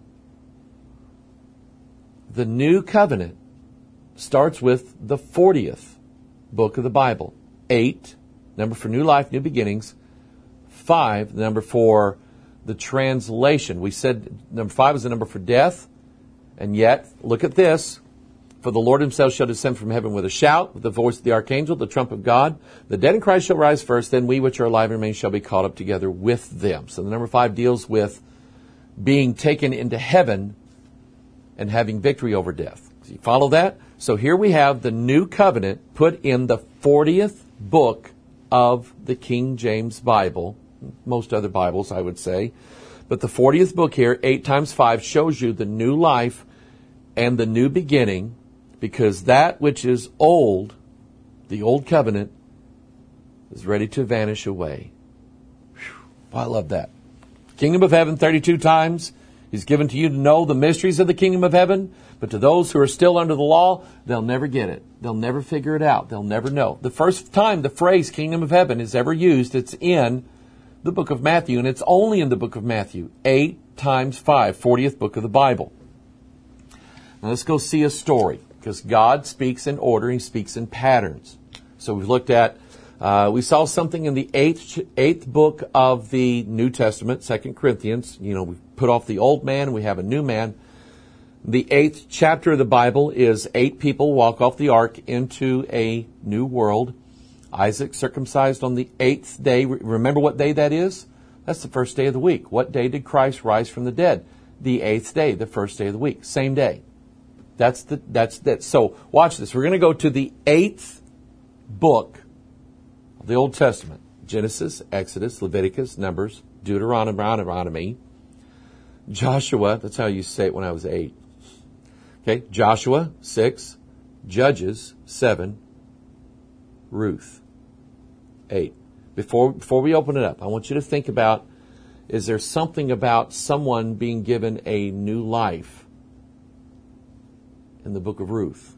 The New Covenant starts with the fortieth book of the Bible. Eight, number for new life, new beginnings. Five, the number for the translation. We said number five is the number for death. And yet, look at this. For the Lord himself shall descend from heaven with a shout, with the voice of the archangel, the trump of God. The dead in Christ shall rise first, then we which are alive and remain shall be caught up together with them. So the number five deals with being taken into heaven and having victory over death. So you follow that? So here we have the New Covenant put in the fortieth book of the King James Bible. Most other Bibles, I would say. But the fortieth book here, eight times five, shows you the new life and the new beginning, because that which is old, the old covenant, is ready to vanish away. Whew. I love that. Kingdom of heaven, thirty-two times. He's given to you to know the mysteries of the kingdom of heaven. But to those who are still under the law, they'll never get it. They'll never figure it out. They'll never know. The first time the phrase kingdom of heaven is ever used, it's in the book of Matthew. And it's only in the book of Matthew. Eight times five, fortieth book of the Bible. Now let's go see a story. Because God speaks in order, He speaks in patterns. So we've looked at, uh, we saw something in the eighth, eighth book of the New Testament, Second Corinthians. You know, we put off the old man, we have a new man. The eighth chapter of the Bible is eight people walk off the ark into a new world. Isaac circumcised on the eighth day. Remember what day that is? That's the first day of the week. What day did Christ rise from the dead? The eighth day, the first day of the week. Same day. That's the, that's that. So watch this. We're going to go to the eighth book of the Old Testament. Genesis, Exodus, Leviticus, Numbers, Deuteronomy, Joshua. That's how you say it when I was eight. Okay. Joshua, six. Judges, seven. Ruth, eight. Before, before we open it up, I want you to think about, is there something about someone being given a new life in the book of Ruth?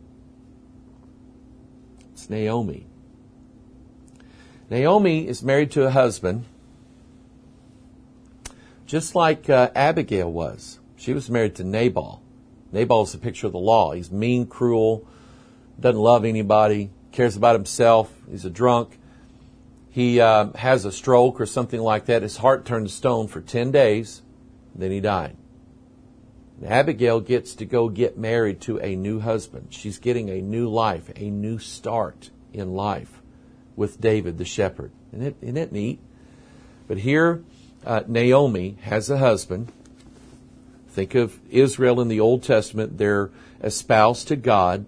It's Naomi. Naomi is married to a husband just like uh, Abigail was. She was married to Nabal. Nabal is a picture of the law. He's mean, cruel, doesn't love anybody, cares about himself. He's a drunk. He uh, has a stroke or something like that. His heart turned to stone for ten days. Then he died. Abigail gets to go get married to a new husband. She's getting a new life, a new start in life with David the shepherd. Isn't it, isn't it neat? But here, uh, Naomi has a husband. Think of Israel in the Old Testament. They're espoused to God.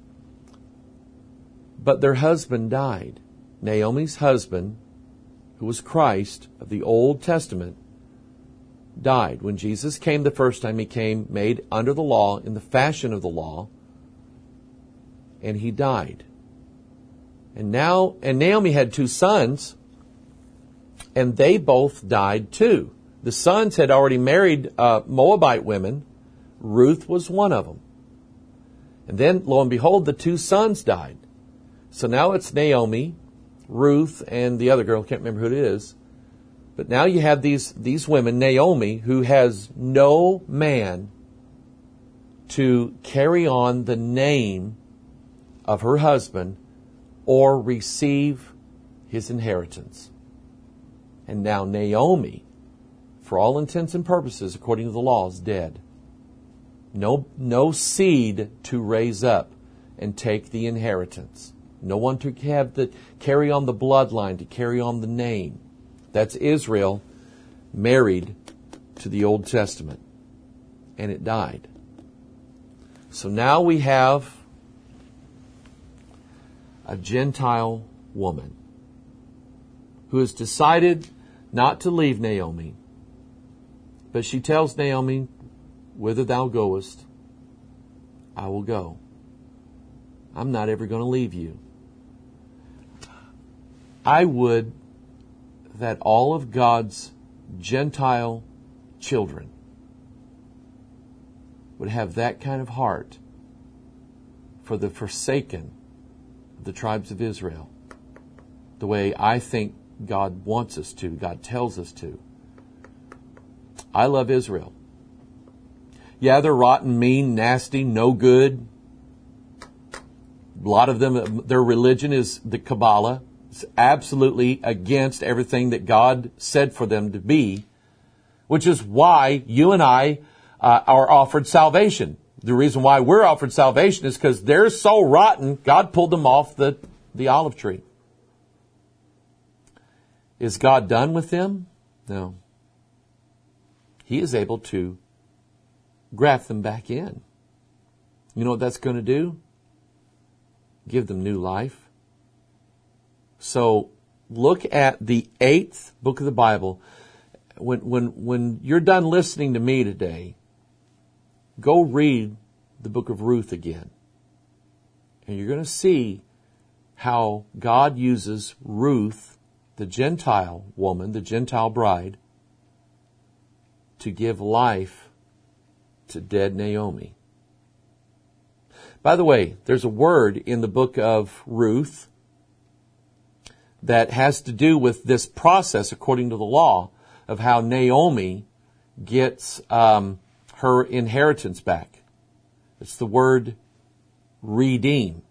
But their husband died. Naomi's husband, who was Christ of the Old Testament, died. When Jesus came the first time, He came made under the law, in the fashion of the law, and He died. And now, and Naomi had two sons, and they both died too. The sons had already married uh, Moabite women. Ruth was one of them. And then, lo and behold, the two sons died. So now it's Naomi, Ruth, and the other girl, can't remember who it is. But now you have these, these women, Naomi, who has no man to carry on the name of her husband or receive his inheritance. And now Naomi, for all intents and purposes, according to the law, is dead. No, no seed to raise up and take the inheritance. No one to have the carry on the bloodline, to carry on the name. That's Israel married to the Old Testament. And it died. So now we have a Gentile woman who has decided not to leave Naomi. But she tells Naomi, whither thou goest, I will go. I'm not ever going to leave you. I would that all of God's Gentile children would have that kind of heart for the forsaken of the tribes of Israel, the way I think God wants us to, God tells us to. I love Israel. Yeah, they're rotten, mean, nasty, no good. A lot of them, their religion is the Kabbalah. It's absolutely against everything that God said for them to be, which is why you and I uh, are offered salvation. The reason why we're offered salvation is because they're so rotten, God pulled them off the, the olive tree. Is God done with them? No. He is able to graft them back in. You know what that's going to do? Give them new life. So look at the eighth book of the Bible. When, when, when you're done listening to me today, go read the book of Ruth again. And you're going to see how God uses Ruth, the Gentile woman, the Gentile bride, to give life to dead Naomi. By the way, there's a word in the book of Ruth that has to do with this process, according to the law, of how Naomi gets um, her inheritance back. It's the word redeem.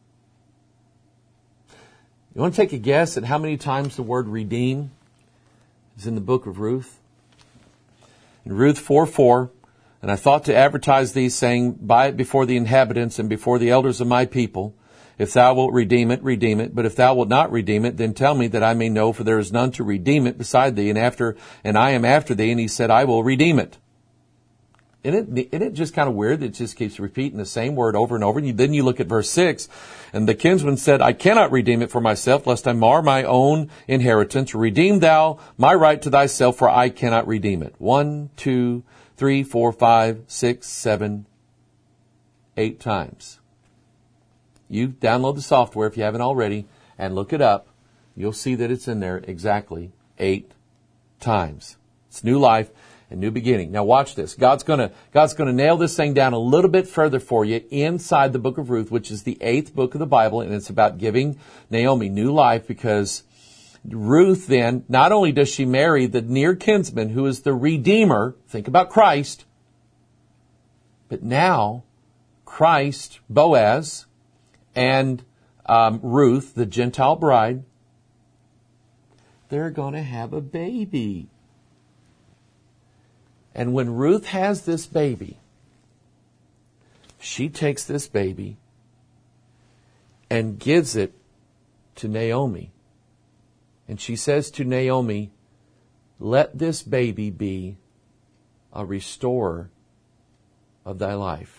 You want to take a guess at how many times the word redeem is in the book of Ruth? In Ruth four four, and I thought to advertise these, saying, buy it before the inhabitants and before the elders of my people. If thou wilt redeem it, redeem it. But if thou wilt not redeem it, then tell me that I may know, for there is none to redeem it beside thee, and after, and I am after thee. And he said, I will redeem it. Isn't it, isn't it just kind of weird that it just keeps repeating the same word over and over? And you, then you look at verse six, and the kinsman said, I cannot redeem it for myself, lest I mar my own inheritance. Redeem thou my right to thyself, for I cannot redeem it. One, two, three, four, five, six, seven, eight times. You download the software if you haven't already and look it up. You'll see that it's in there exactly eight times. It's new life and new beginning. Now watch this. God's gonna, God's gonna nail this thing down a little bit further for you inside the book of Ruth, which is the eighth book of the Bible, and it's about giving Naomi new life, because Ruth then, not only does she marry the near kinsman who is the Redeemer, think about Christ, but now Christ, Boaz, and um, Ruth, the Gentile bride, they're going to have a baby. And when Ruth has this baby, she takes this baby and gives it to Naomi. And she says to Naomi, let this baby be a restorer of thy life.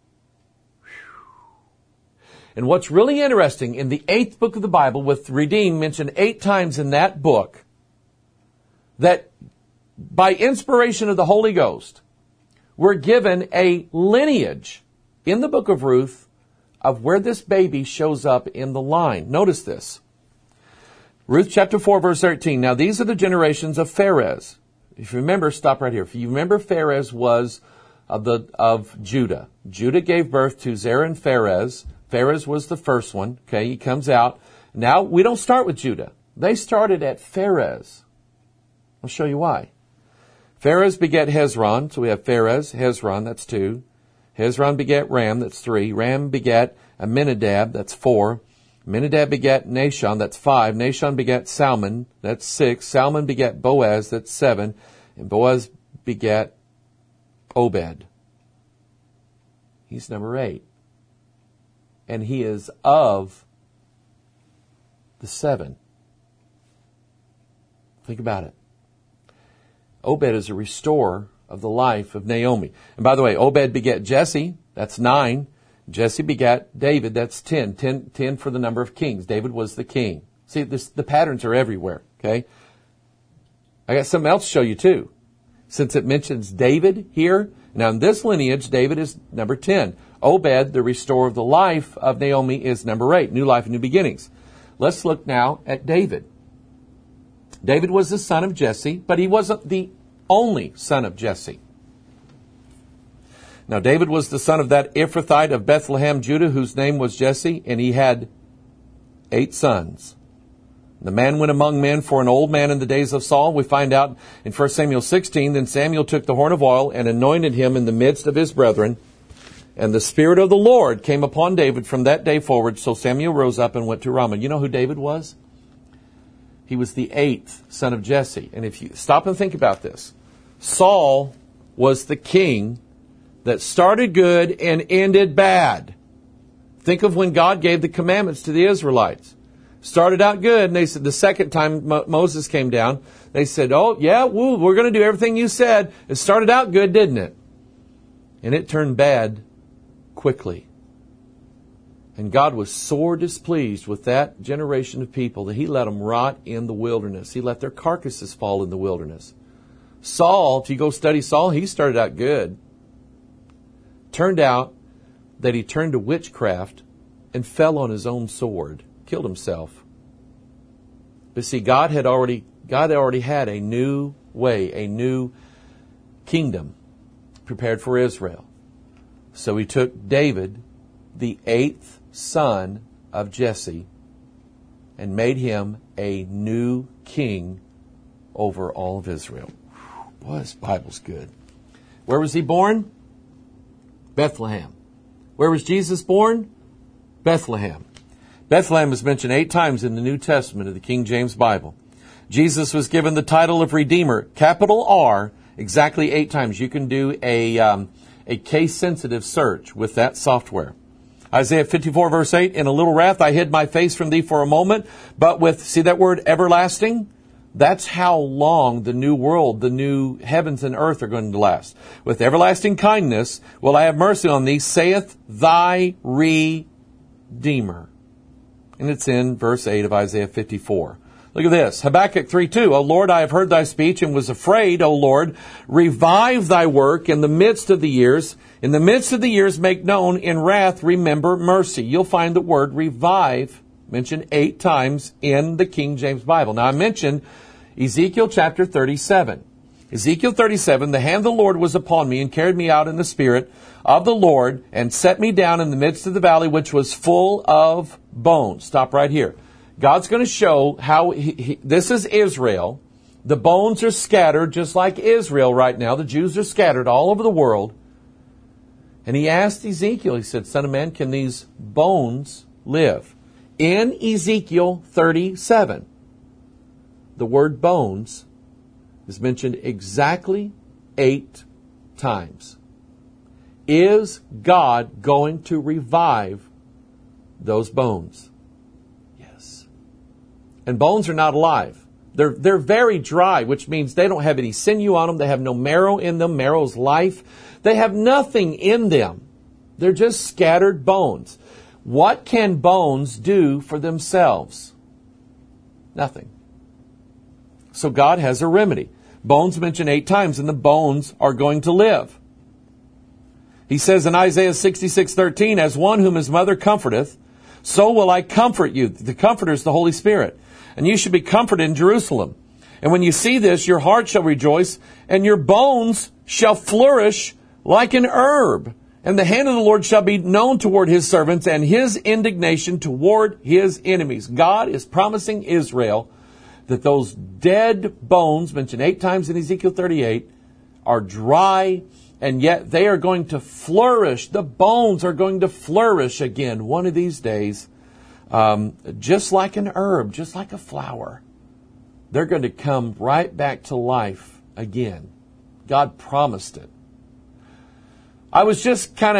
And what's really interesting, in the eighth book of the Bible, with redeem mentioned eight times in that book, that by inspiration of the Holy Ghost, we're given a lineage in the book of Ruth of where this baby shows up in the line. Notice this. Ruth chapter four, verse thirteen. Now these are the generations of Pharez. If you remember, stop right here. If you remember, Pharez was of the of Judah. Judah gave birth to Zerah and Pharez. Pharez was the first one. Okay, he comes out. Now, we don't start with Judah. They started at Pharez. I'll show you why. Pharez begat Hezron. So we have Pharez, Hezron, that's two. Hezron begat Ram, that's three. Ram begat Amminadab, that's four. Amminadab begat Nahshon, that's five. Nahshon begat Salmon, that's six. Salmon begat Boaz, that's seven. And Boaz begat Obed. He's number eight. And he is of the seven. Think about it. Obed is a restorer of the life of Naomi. And by the way, Obed begat Jesse, that's nine. Jesse begat David, that's ten. ten. ten for the number of kings. David was the king. See, this, the patterns are everywhere, okay? I got something else to show you too. Since it mentions David here, now in this lineage, David is number ten. Obed, the restorer of the life of Naomi, is number eight. New life and new beginnings. Let's look now at David. David was the son of Jesse, but he wasn't the only son of Jesse. Now, David was the son of that Ephrathite of Bethlehem, Judah, whose name was Jesse, and he had eight sons. The man went among men for an old man in the days of Saul. We find out in First Samuel sixteen, then Samuel took the horn of oil and anointed him in the midst of his brethren. And the Spirit of the Lord came upon David from that day forward. So Samuel rose up and went to Ramah. You know who David was? He was the eighth son of Jesse. And if you stop and think about this, Saul was the king that started good and ended bad. Think of when God gave the commandments to the Israelites. Started out good, and they said the second time Mo- Moses came down, they said, oh, yeah, woo, we're going to do everything you said. It started out good, didn't it? And it turned bad quickly. And God was sore displeased with that generation of people that He let them rot in the wilderness. He let their carcasses fall in the wilderness. Saul, if you go study Saul, he started out good. Turned out that he turned to witchcraft and fell on his own sword, killed himself. But see, God had already, God already had a new way, a new kingdom prepared for Israel. So He took David, the eighth son of Jesse, and made him a new king over all of Israel. Boy, this Bible's good. Where was He born? Bethlehem. Where was Jesus born? Bethlehem. Bethlehem is mentioned eight times in the New Testament of the King James Bible. Jesus was given the title of Redeemer, capital R, exactly eight times. You can do a, um, a case-sensitive search with that software. Isaiah fifty-four, verse eight, in a little wrath I hid my face from thee for a moment, but with, see that word, everlasting? That's how long the new world, the new heavens and earth are going to last. With everlasting kindness will I have mercy on thee, saith thy Redeemer. And it's in verse eight of Isaiah fifty-four. Look at this. Habakkuk three two. O Lord, I have heard thy speech and was afraid, O Lord. Revive thy work in the midst of the years. In the midst of the years make known. In wrath remember mercy. You'll find the word revive mentioned eight times in the King James Bible. Now I mentioned Ezekiel chapter thirty-seven. Ezekiel thirty-seven, the hand of the Lord was upon me and carried me out in the spirit of the Lord and set me down in the midst of the valley which was full of bones. Stop right here. God's going to show how he, he, this is Israel. The bones are scattered just like Israel right now. The Jews are scattered all over the world. And He asked Ezekiel, He said, Son of man, can these bones live? In Ezekiel thirty-seven, the word bones is mentioned exactly eight times. Is God going to revive those bones? Yes. And bones are not alive. They're, they're very dry, which means they don't have any sinew on them. They have no marrow in them. Marrow's life. They have nothing in them. They're just scattered bones. What can bones do for themselves? Nothing. So God has a remedy. Bones mentioned eight times, and the bones are going to live. He says in Isaiah sixty-six thirteen, as one whom his mother comforteth, so will I comfort you. The Comforter is the Holy Spirit. And you should be comforted in Jerusalem. And when you see this, your heart shall rejoice, and your bones shall flourish like an herb. And the hand of the Lord shall be known toward His servants, and His indignation toward His enemies. God is promising Israel that those dead bones, mentioned eight times in Ezekiel thirty-eight, are dry, and yet they are going to flourish. The bones are going to flourish again one of these days, um, just like an herb, just like a flower. They're going to come right back to life again. God promised it. I was just kind of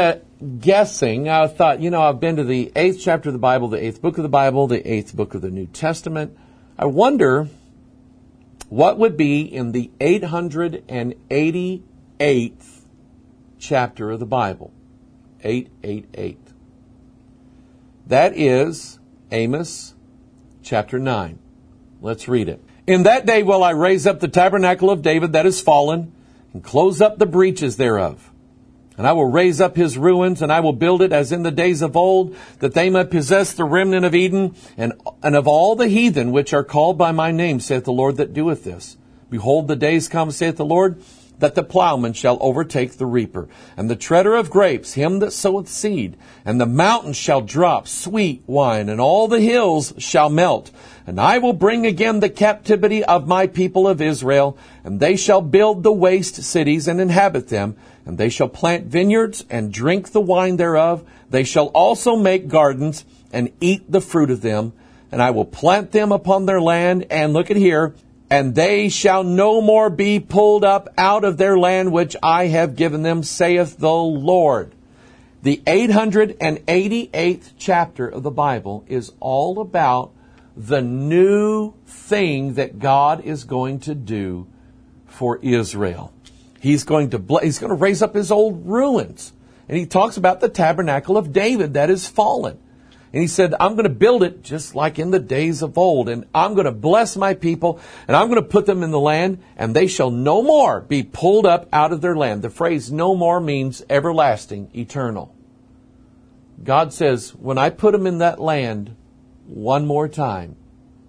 guessing. I thought, you know, I've been to the eighth chapter of the Bible, the eighth book of the Bible, the eighth book of the New Testament. I wonder what would be in the eight hundred eighty-eighth chapter of the Bible. eight eighty-eight. That is Amos chapter nine. Let's read it. In that day will I raise up the tabernacle of David that is fallen, and close up the breaches thereof. And I will raise up his ruins, and I will build it as in the days of old, that they may possess the remnant of Eden, and, and of all the heathen which are called by my name, saith the Lord that doeth this. Behold, the days come, saith the Lord, that the plowman shall overtake the reaper, and the treader of grapes him that soweth seed. And the mountains shall drop sweet wine, and all the hills shall melt. And I will bring again the captivity of my people of Israel, and they shall build the waste cities and inhabit them. And they shall plant vineyards and drink the wine thereof. They shall also make gardens and eat the fruit of them. And I will plant them upon their land. And look at here. And they shall no more be pulled up out of their land which I have given them, saith the Lord. The eight hundred eighty-eighth chapter of the Bible is all about the new thing that God is going to do for Israel. He's going to he's going to raise up his old ruins. And he talks about the tabernacle of David that is fallen. And he said, I'm going to build it just like in the days of old. And I'm going to bless my people. And I'm going to put them in the land. And they shall no more be pulled up out of their land. The phrase no more means everlasting, eternal. God says, when I put them in that land one more time,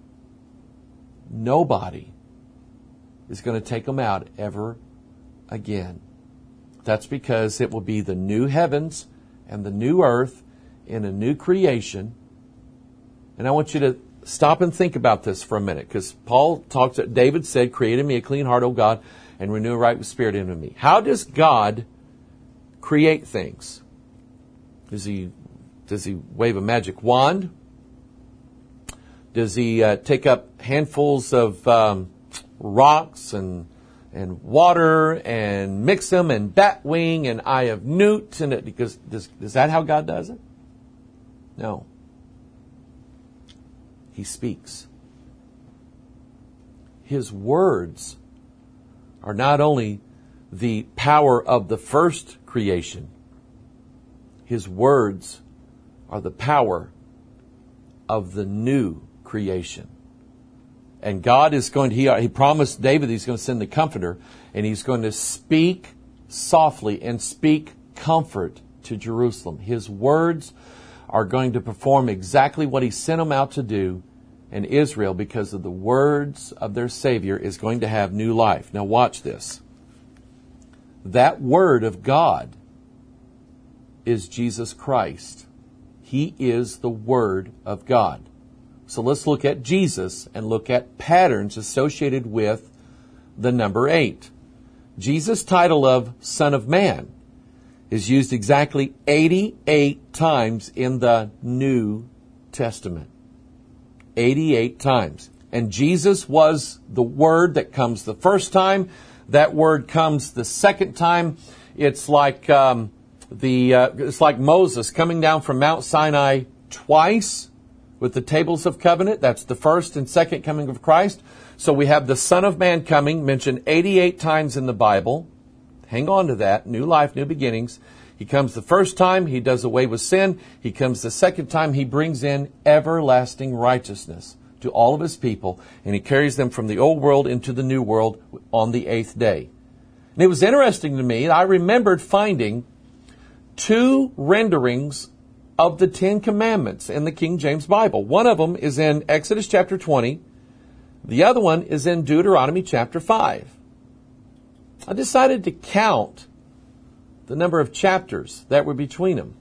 nobody is going to take them out ever again. That's because it will be the new heavens and the new earth in a new creation. And I want you to stop and think about this for a minute, because Paul talks, David said, create in me a clean heart, O God, and renew a right spirit in me. How does God create things? Does he, does he wave a magic wand? Does he uh, take up handfuls of um, rocks and and water and mix them and bat wing and eye of newt? And it, because does, is that how God does it? No. He speaks. His words are not only the power of the first creation. His words are the power of the new creation. And God is going to, he, he promised David he's going to send the Comforter, and he's going to speak softly and speak comfort to Jerusalem. His words are going to perform exactly what he sent them out to do in Israel, because of the words of their Savior is going to have new life. Now watch this. That Word of God is Jesus Christ. He is the Word of God. So let's look at Jesus and look at patterns associated with the number eight. Jesus' title of Son of Man is used exactly eighty-eight times in the New Testament. eighty-eight times. And Jesus was the Word that comes the first time. That Word comes the second time. It's like um, the uh, it's like Moses coming down from Mount Sinai twice with the tables of covenant. That's the first and second coming of Christ. So we have the Son of Man coming, mentioned eighty-eight times in the Bible. Hang on to that. New life, new beginnings. He comes the first time, he does away with sin. He comes the second time, he brings in everlasting righteousness to all of his people. And he carries them from the old world into the new world on the eighth day. And it was interesting to me, I remembered finding two renderings of the Ten Commandments in the King James Bible. One of them is in Exodus chapter twenty. The other one is in Deuteronomy chapter five. I decided to count the number of chapters that were between them.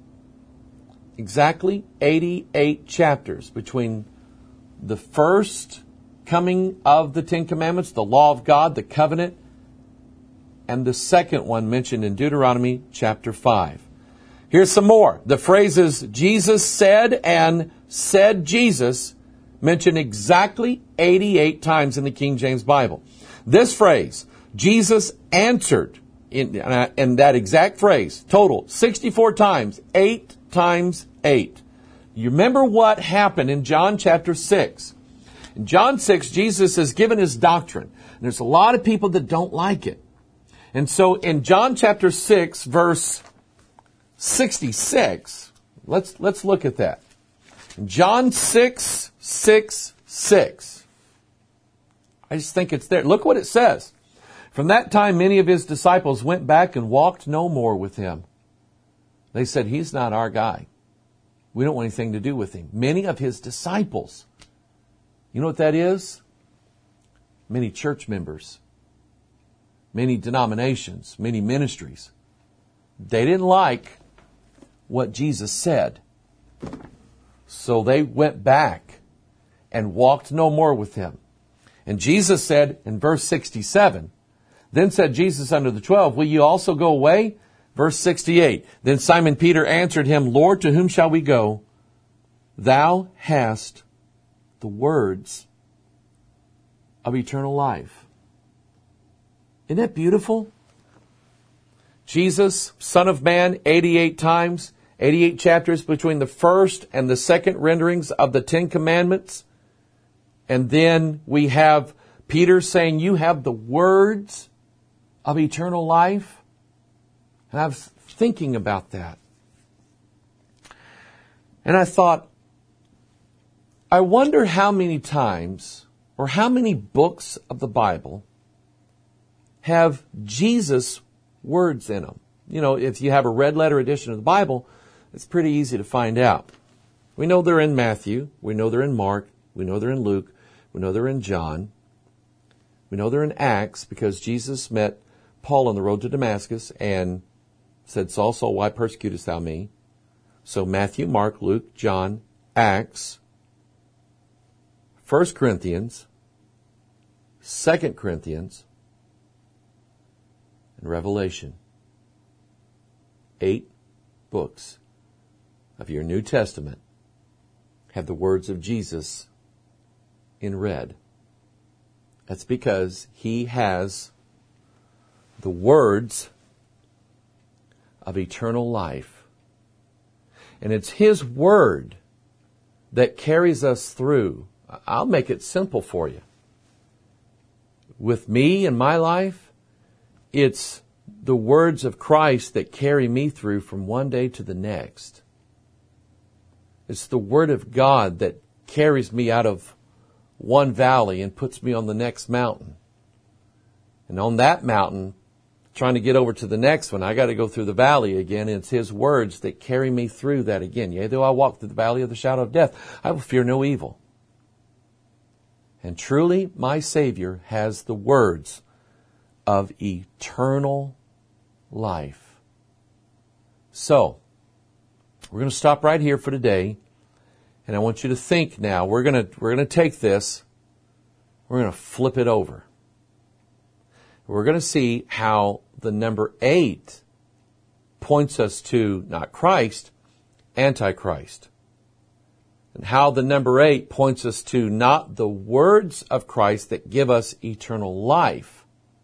Exactly eighty-eight chapters between the first coming of the Ten Commandments, the law of God, the covenant, and the second one mentioned in Deuteronomy chapter five. Here's some more. The phrases Jesus said and said Jesus mentioned exactly eighty-eight times in the King James Bible. This phrase, Jesus answered, in, in that exact phrase, total, sixty-four times, eight times eight. You remember what happened in John chapter six. In John six, Jesus has given his doctrine. And there's a lot of people that don't like it. And so in John chapter six, verse sixty-six, let's, let's look at that. In John six, six, six. I just think it's there. Look what it says. From that time, many of his disciples went back and walked no more with him. They said, he's not our guy. We don't want anything to do with him. Many of his disciples. You know what that is? Many church members. Many denominations. Many ministries. They didn't like what Jesus said. So they went back and walked no more with him. And Jesus said in verse sixty-seven, then said Jesus unto the twelve, will you also go away? Verse sixty-eight, then Simon Peter answered him, Lord, to whom shall we go? Thou hast the words of eternal life. Isn't that beautiful? Jesus, Son of Man, eighty-eight times, eighty-eight chapters between the first and the second renderings of the Ten Commandments. And then we have Peter saying, you have the words of eternal life. And I was thinking about that. And I thought, I wonder how many times or how many books of the Bible have Jesus' words in them. You know, if you have a red letter edition of the Bible, it's pretty easy to find out. We know they're in Matthew. We know they're in Mark. We know they're in Luke. We know they're in John. We know they're in Acts because Jesus met Paul on the road to Damascus and said, Saul, Saul, why persecutest thou me? So Matthew, Mark, Luke, John, Acts, First Corinthians, Second Corinthians, and Revelation. Eight books of your New Testament have the words of Jesus in red. That's because he has the words of eternal life. And it's his word that carries us through. I'll make it simple for you. With me and my life, it's the words of Christ that carry me through from one day to the next. It's the word of God that carries me out of one valley and puts me on the next mountain. And on that mountain, trying to get over to the next one, I got to go through the valley again. And it's his words that carry me through that again. Yea, though I walk through the valley of the shadow of death, I will fear no evil. And truly, my Savior has the words of eternal life. So, we're going to stop right here for today. And I want you to think now. We're going to, we're going to take this. We're going to flip it over. We're going to see how the number eight points us to not Christ, Antichrist. And how the number eight points us to not the words of Christ that give us eternal life,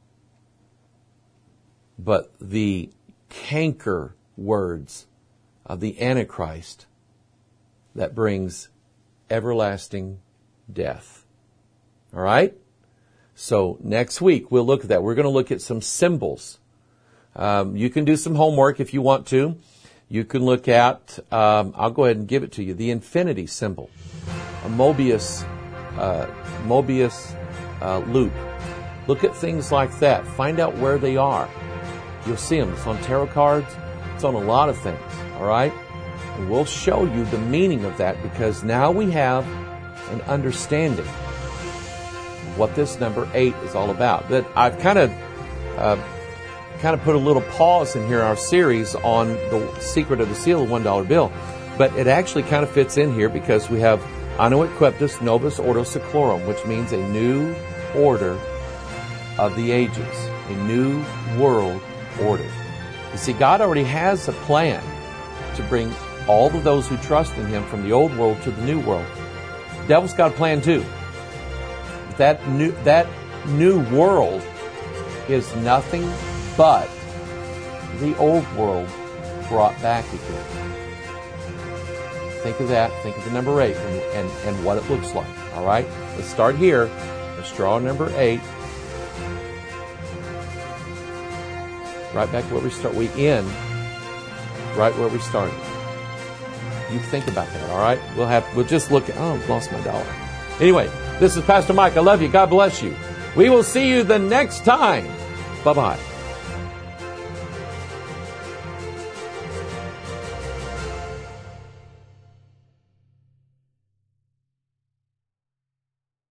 but the canker words of the Antichrist that brings everlasting death. All right? So next week we'll look at that. We're going to look at some symbols. Um, you can do some homework if you want to. You can look at, um, I'll go ahead and give it to you, the infinity symbol, a Mobius, uh, Mobius uh, loop. Look at things like that. Find out where they are. You'll see them. It's on tarot cards. It's on a lot of things. All right? And we'll show you the meaning of that because now we have an understanding of what this number eight is all about. But I've kind of uh, kind of put a little pause in here in our series on the secret of the seal of one dollar bill. But it actually kind of fits in here because we have Anno et Queptus Novus Ordo Seclorum, which means a new order of the ages, a new world order. You see, God already has a plan to bring all of those who trust in him from the old world to the new world. The devil's got a plan too. But that new, that new world is nothing but the old world brought back again. Think of that. Think of the number eight and, and, and what it looks like. All right? Let's start here. Let's draw number eight. Right back where we start. We end right where we started. You think about that, all right? We'll have we'll just look at, oh, I've lost my dollar. Anyway, this is Pastor Mike. I love you. God bless you. We will see you the next time. Bye-bye.